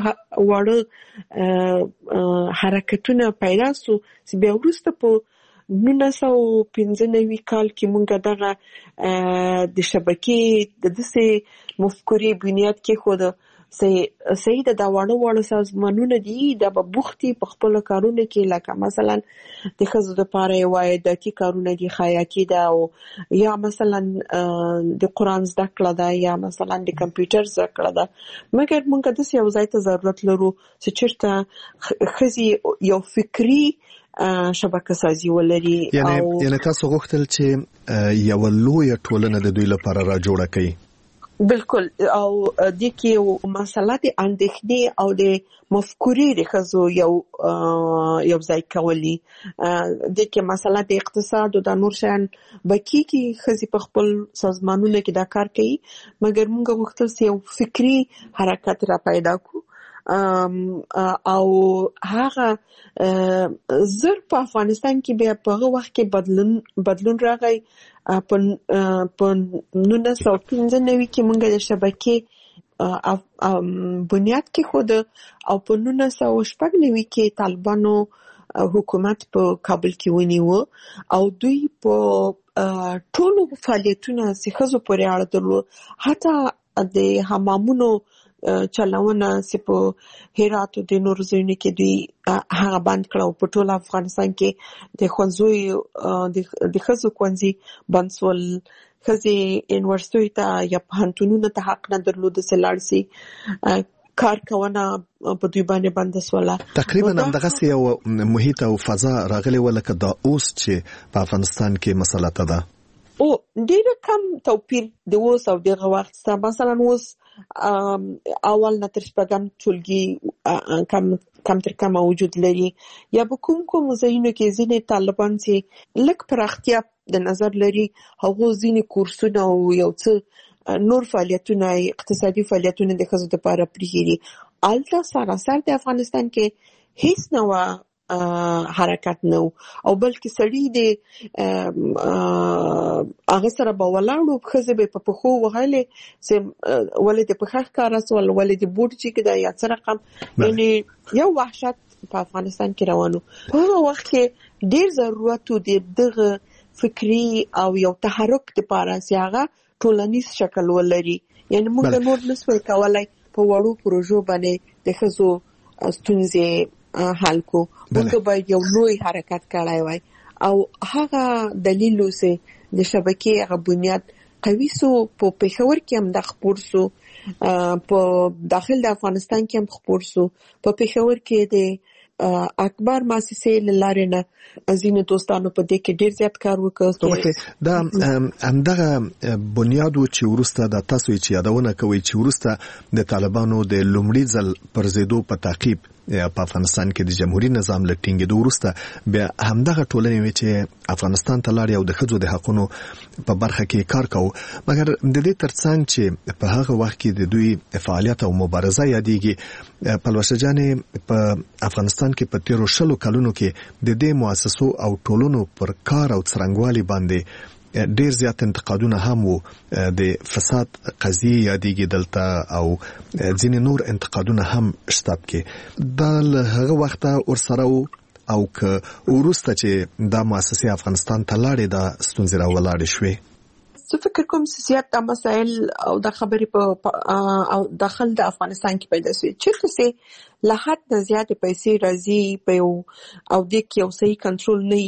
[SPEAKER 20] وړ حرکتونه پیدا سو چې بیا وروسته په نولس سوه پنځه نوي کال کې مونږ دغه د شبکې د دسې مفکورې بنیاد کې خوده سید دا وړو وړو سازمانونه دي د بوختي په خپل کارونه کې لکه مثلا د ښځو لپاره یو عایداتي کارونه دي خیاطي ده او یا مثلا د قرآن زده کړه ده یا مثلا د کمپیوټر زده کړه ده. مګر موږ د یو ځای ته ضرورت لرو چې چیرته ښځې یو فکری شبکه سازي ولري.
[SPEAKER 19] یعنی یعنی تاسو غوښتل چې یو لوی ټولنه د دوی لپاره را جوړه کړئ.
[SPEAKER 20] بالکل او د کې مسله د اندېښنې او د مفکورې د ښځو یو یو ځای کولی د کې مسله د اقتصاد او د نور شان بکی کې ښځې په خپل سازمانونو کې دا کار کوي. مګر موږ غوښتل چې یو فکری حرکت را پیدا کړو او هغه زر په افغانستان کې بیا په هغه وخت کې بدلون بدلون راغی. په نولس سوه پنځه نوي کې موږ د شبکې بنیاد کې خود او په نولس سوه شپږ نوي کې طالبانو حکومت په کابل کې ونیو او دوی په ټولو فعالیتونو چې خزو پورې اړه درلود حتی د حمامونو چلاونه چې په هرات او د نور ځایونو کې دوی هغه بند کړو په ټول افغانستان کې د ښوونځیو د خزو ښوونځي بند سول خزي یونیورسيټي ته یا پوهنتونونو ته حق نه درلود چې لاړ شي کار کوونه په دوی باندې بند سواله
[SPEAKER 19] تقریبا همدغه یو محیط او فضا راغلی ولکه دا اوس چې په افغانستان کې مسله ده
[SPEAKER 20] او ډیر کم توپیر د اوس او دغه وخت سره مثلا اوس اول نه تر شپږم ټولګي کم کم تر کم وجود لري یا به کوم کوم ځایونو کې ځینې طالبان چې لک پراختیا د نظر لري هغه ځینې کورسونه او یو څه نور فعالیتونه اقتصادي فعالیتونه د خزو لپاره پریږدي الته سراسر د افغانستان کې هیڅ نوع حرکت نه او بلکې سړی د هغه سره به ولاړو خزه به په پخو وهلې چې ولې د پخخ کار اسول ولې د بوټ چې دا یا څه رقم یعنی یو وحشت په افغانستان کې روانو په هغه وخت کې ډیر ضرورت دی دغه فکری او یو تحرک لپاره سیاغه ټولنیز شکل ولري یعنی موږ نور نسوي کولای په وړو پروژو باندې د خزو ستونزې حل کو موږ باید یو لوی حرکت کړای وای او هغه دلیل اوسه د شبکې هغه بنیاد قوي سو په پېښور کې هم د خبر سو په داخل د افغانستان کې هم خبر سو په پېښور کې د اکبر مؤسسې لاره نه ازینه دوستانو په دې کې ډیر زیات کار وکړ
[SPEAKER 19] دا همدغه بنیادو چې ورسته د تاسو چې یادونه کوي چې ورسته د طالبانو د لومړي ځل پر زیدو په تعقیب په افغانستان کې د جمهوریت نظام لټینګ د ورسته بیا همدغه ټولنې وی چې افغانستان ته لاړ او د خځو د حقوقو په برخه کې کار کوي مګر د دې ترڅنګ چې په هغه وخت کې د دوی فعالیت او مبارزه یادېږي پلوشه جانې په افغانستان کې په تیرو شلو کلونو کې د دې مؤسسو او ټولونو پر کار او څرنګوالي باندې ډیر زیات انتقادونه هم وو د فساد قضیه یادېږي دلته او ځینې نور انتقادونه هم شتاب کې د هغه وخت ورسره او که ورسته چې دا مؤسسه افغانستان ته لاړې دا ستونزې راولاړې شوې
[SPEAKER 20] زه فکر کوم چې زیات د مسائل او د خبرې په او داخل د افغانستان کې پیدا شوي چې څه له حد نه زیات پیسې راځي په یو او د کې یو صحیح کنټرول نه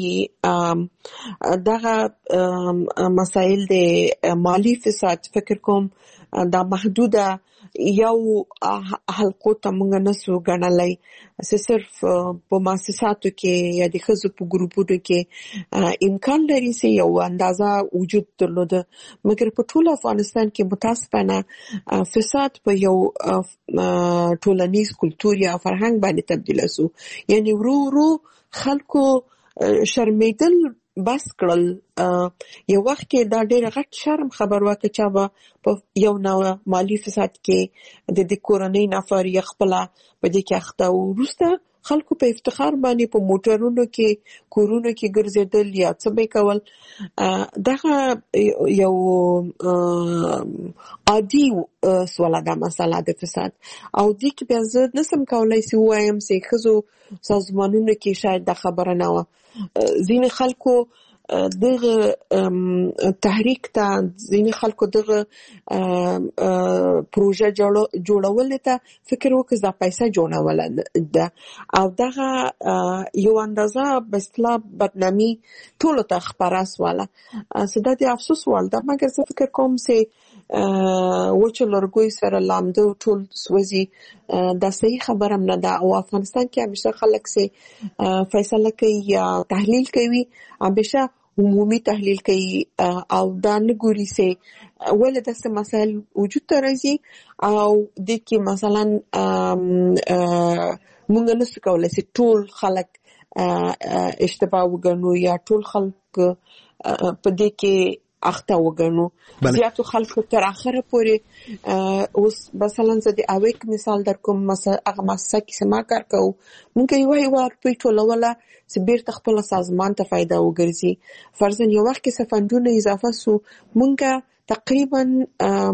[SPEAKER 20] یي دغه مسائل د مالی فساد فکر کوم دا محدوده یو حلقو ته مونږ نسو غنلای چې صرف په مؤسساتو کې یا د خزو په ګروپونو کې امکان لري چې یو اندازه وجود درلود مګر په ټول افغانستان کې متاسفانه فساد په یو ټولنیز کلتور یا فرهنګ باندې تبدیل شو یعنی ورو ورو خلکو شرمیدل بس کړل یو وخت کې دا ډېر غټ شرم خبر واکه چې با په یو نو مالی فساد کې د دې کورنۍ نفر یې خپل په دې کې اخته ورسته خلکو په افتخار باندې په موټرونو کې کورونو کې ګرځیدل یا څه به کول دغه یو عادي سواله ده مسله د فساد او دې کې بیا زه نسم کولای سی وایم چې خزو سازمانونو کې شاید د خبره نه و ځینې خلکو دغه تحریک ته ځینې خلکو دغه پروژه جوړول ته فکر وکړ چې دا پیسې جوړول ده او دغه یو اندازه بسلا بدنامي ټول ته خبره سواله سده د افسوس وړ ده مګر زه فکر کوم چې وچ لرګوي سره لامده ټول سوځي دا صحیح خبره نه ده او افغانستان کې همیشه خلک سي فیصله کوي یا تحلیل کوي همیشه عمومي تحلیل کوي او دا نه ګوري سي ولې داسې مسایل وجود ته راځي او د کې مثلا مونږ نسو کولای سي ټول خلک اشتباه وګڼو یا ټول خلک په دې کې اخته وګڼو زیاتو خلکو تر اخره پورې اوس مثلا زه د اویک مثال در کوم مثلا هغه مسله کې سما کار کوو مونږ یو یو ور په ټولوله چې بیرته خپل سازمان ته فائدہ وګرځي فرضاً یو وخت کې سفندونه اضافه سو مونږه تقریبا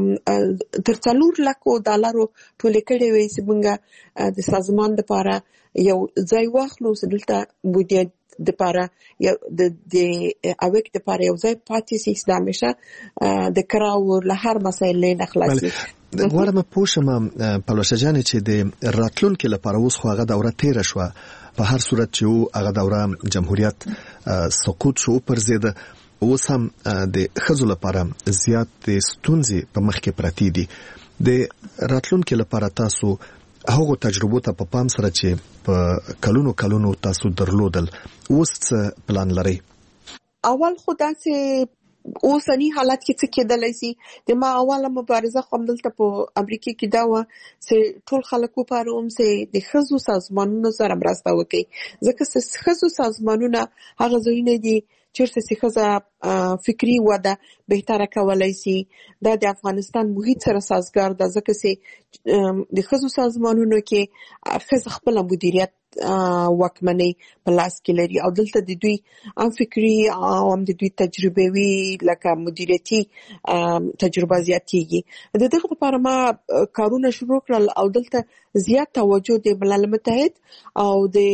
[SPEAKER 20] تر څلور لکو ډالرو ټول کړي وي چې مونږه د سازمان لپاره یو ځای واخلو دلته بودیت د پاره یو د د اویک د پاره یو ځای پاتې سي د همیشه د کراو له هر مسایلې نه خلاصي.
[SPEAKER 19] غواړم پوښتنه پلوشه جان چې د راتلونکو لپاره اوس خو هغه دوره تیر شو، په هر صورت چې هغه دوره جمهوریت سقوط شو پر ضد اوس هم د خزو لپاره زیات ستونزې په مخ کې پراتی دي. د راتلونکو لپاره تاسو هغه تجربه ته په پام سره چې په کلونو کلونو تاسو درلودل اوس څه پلان لري؟
[SPEAKER 20] اول خدا چې اوسنی حالت کې څه کېدلای شي. د ما اوله مبارزه کوم دلته په امریکا کې دا و چې ټول خلکو لپاره هم چې د خزو سازمانونو سره مرسته وکړي، ځکه چې خزو سازمانونه هغه ځایونه دي چیرته چې خزه فکری وده بهتره کولای شي. دا د افغانستان محیط سره سازگار ده، ځکه چې د خزو سازمانونو کې خزه خپل مدیریت واکمنۍ په لاس کې لري او دلته د دوی ام فکری او ام د دوی تجربه وی لکه مدیریتي تجربه زیاتېږي. د دغه لپاره ما کارونه شروع کړل او دلته زیات توجه د ملل متحد او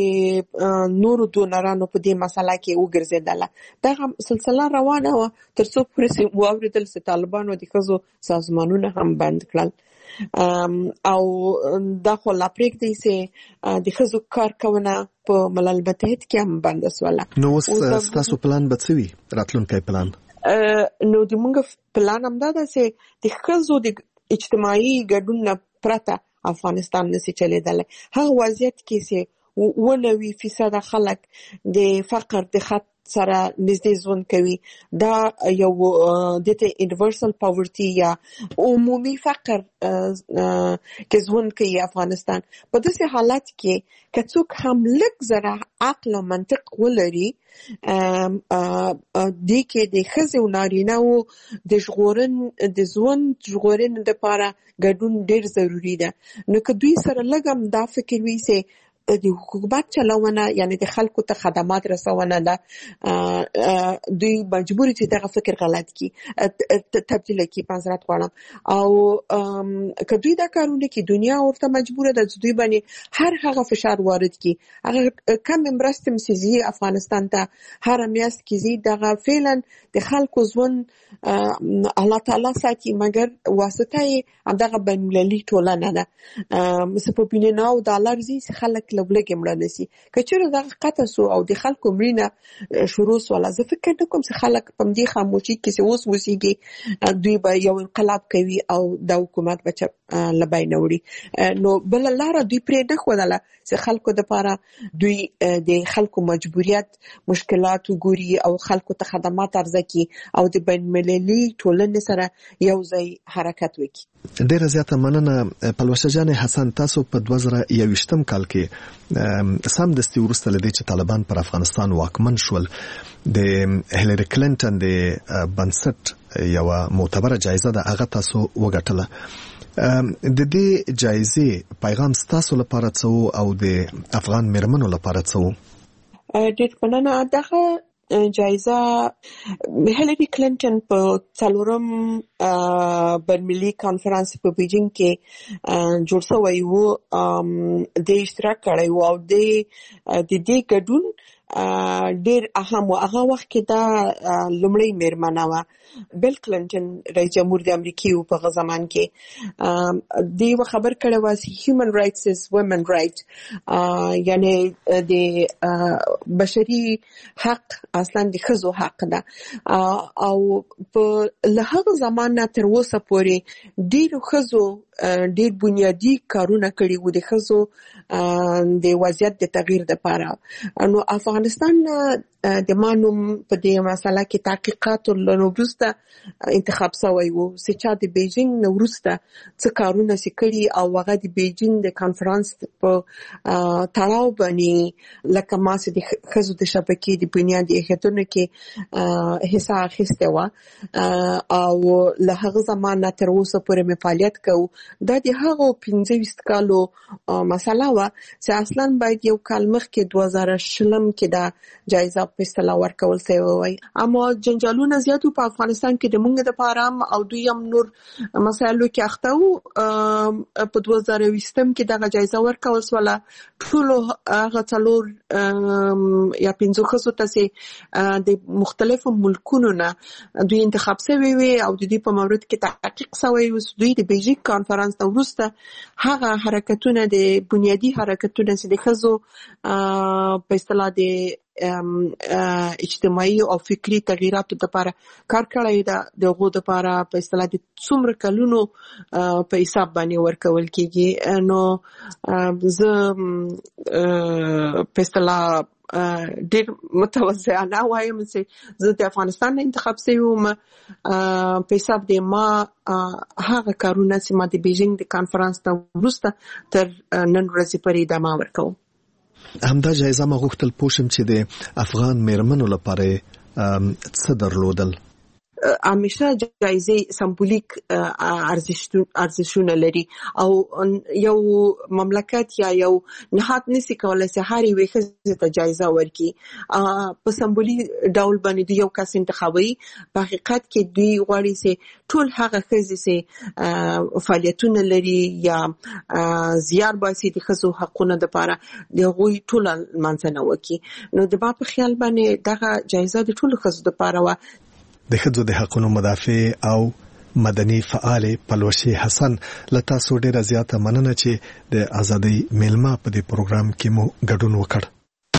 [SPEAKER 20] د نورو دونرانو په دې مسله کې وګرځیدله. دغه سلسله روانه و تر څو پرې واوریدل چې طالبانو د خزو سازمانونه هم بند کړل او دا خو لا پرېږدي چې د خزو کارکونه په ملل متحد کې هم بند شوله.
[SPEAKER 19] نو اوس تاسو پلان به څه وي راتلونکی پلان؟
[SPEAKER 20] نو د موږ پلان هم دا ده چې د خزو د اجتماعي ګډون نه پرته افغانستان نشي چلیدلی. هغه وضعیت کې چې اوه نوي فیصد خلک د فقر د خط سره نږدې ژوند کوي، دا یو دته یونیورسل پاورټي یا عمومي فقر کې ژوند کوي افغانستان. په داسې حالت کې که څوک هم لږ زره عقل او منطق ولري دې کې د ښځې او نارینه‌و د ژغورن د ژوند ژغورنې لپاره ګډون ډېر ضروري ده. نو که دوی سره لږ هم دا فکر وي چې د حکومت چلونه یعنی د خلکو ته خدمات رسونه ده، دوی مجبور دي دغه فکر غلط کی تبدیل کی پنځرات غواړم او که دوی دا کارونه کی دنیا ورته مجبور ده چې دوی باندې هر هغه فشار وارد کی. هغه کم مرستم سيزي افغانستان ته هر میاست کی زی دغه فعلا د خلکو ژوند الله تعالی ساتي، مګر واسطه دغه بنمللي ټولنه ده. مس په بینه او ډالر زی خلک لګلګ مړه نسی کچره دغه قطه سو او د خلکو مړینه شروع ولا زه فکر نکوم چې خلک په دې خاموشي کې اوس وسیږي دوی به یو انقلاب کوي او د حکومت بچ لبای نوړي. نو بل لار دوی پرې نه خولله چې خلکو د لپاره دوی د خلکو مجبوریت مشکلات وګوري او خلکو ته خدمات ارزکي او د بین المللي ټولنې سره یو ځای حرکت وکړي.
[SPEAKER 19] ډیره زیاته مننه پلوشه جان حسن. تاسو په دوه زره یوویشتم کال کې سم دستي ورسته لدی چې طالبان پر افغانستان واکمن شول، د هیلری کلینټن د بنسټ یو معتبره جایزه ده هغه تاسو وګټله. د دې جایزې پیغام تاسو لپاره څه او د افغان مرمنو لپاره څه؟
[SPEAKER 20] ډېر مننه. دغه جایزه هیلری کلینټن په څلورم بین‌المللي کانفرنس په بیجینګ کې جوړ شوی و، د اشتراک کړی و او د دې ګډون ډېر اهم و. هغه وخت کې دا لومړی میرمنه وه. بیل کلینټن رئیس جمهور د امریکا په هغه زمان کې دی و خبر کړی و چې هیومن رائټس از وومن رائټ، یعنی د بشري حق اصلا د ښځو حق ده. او په له هغه زمان نه تر اوسه پورې ډېرو ښځو ډېر بنیادي کارونه کړي وو د ښځو د وضعیت د تغییر لپاره. نو افغانستان د مانوم په دې مسله کې تحقیقات له وروسته انتخاب شوی وو چې چا د بیجینګ نه وروسته څه کارونه سي کړي او هغه د بیجینګ د کانفرنس په تړاو باندې لکه ما چې د ښځو د شبکې د بنیادي ایښودنې کې حصه اخیسته وه او له هغه زمانه تر اوسه پورې مې فعالیت کوو دا د هغو پنځه ویشت کالو مسله وه چې اصلا باید یو کال مخکې دوه زره شلم کې دا جایزه په اصطلاح ورکول شوې وای. اما جنجالونه زیات په افغانستان کې د مونږ دپاره هم او دوی هم نور مسایلو کې اخته وو. په دوه زره ویشتم کې دغه جایزه ورکول شوله. ټولو هغه څلور یا پنځو ښځو ته چې د مختلفو ملکونو نه دوی انتخاب شوي وي او د دوی په مورد کې تحقیق شوی و. دوی د بیجینګ کانفرنس نه وروسته هغه حرکتونه د بنیادي حرکتونه چې د ښځو په اصطلاح د اجتماعي او فکري تغییراتو لپاره کار کړی ده د هغو لپاره په اصطلاح د څومره کلونو په حساب باندې ورکول کېږي. نو زه په اصطلاح ډېر متوازنه وایم چې زه د افغانستان نه انتخاب شوی وم په حساب د ما هغه کارونه چې ما د بیجینګ د کانفرنس نه وروسته تر نن ورځې پورې ادامه ورکوم.
[SPEAKER 19] همدا جایزه ما غوښتل پوه شم چې د افغان میرمنو لپاره څه درلودل؟
[SPEAKER 20] همیشه جایزې سمبولیک ارزښتونه لري او یو مملکت یا یو نهاد نشي کولای چې هر یوې ښځې ته جایزه ورکړي په سمبولیک ډول باندې دوی یو کس انتخابوي. په حقیقت کې دوی غواړي چې ټول هغه ښځې چې فعالیتونه لري یا زیار باسي د ښځو حقونو دپاره د هغوی ټوله لمانځنه وکړي. نو د ما په خیال باندې دغه جایزه د ټولو ښځو دپاره وه.
[SPEAKER 19] د ښځو د حقونو مدافع او مدني فعال پلوشي حسن له تاسو ډیره زیاته مننه چې د ازادۍ میلمه په دې پروګرام کې مو ګډون وکړ.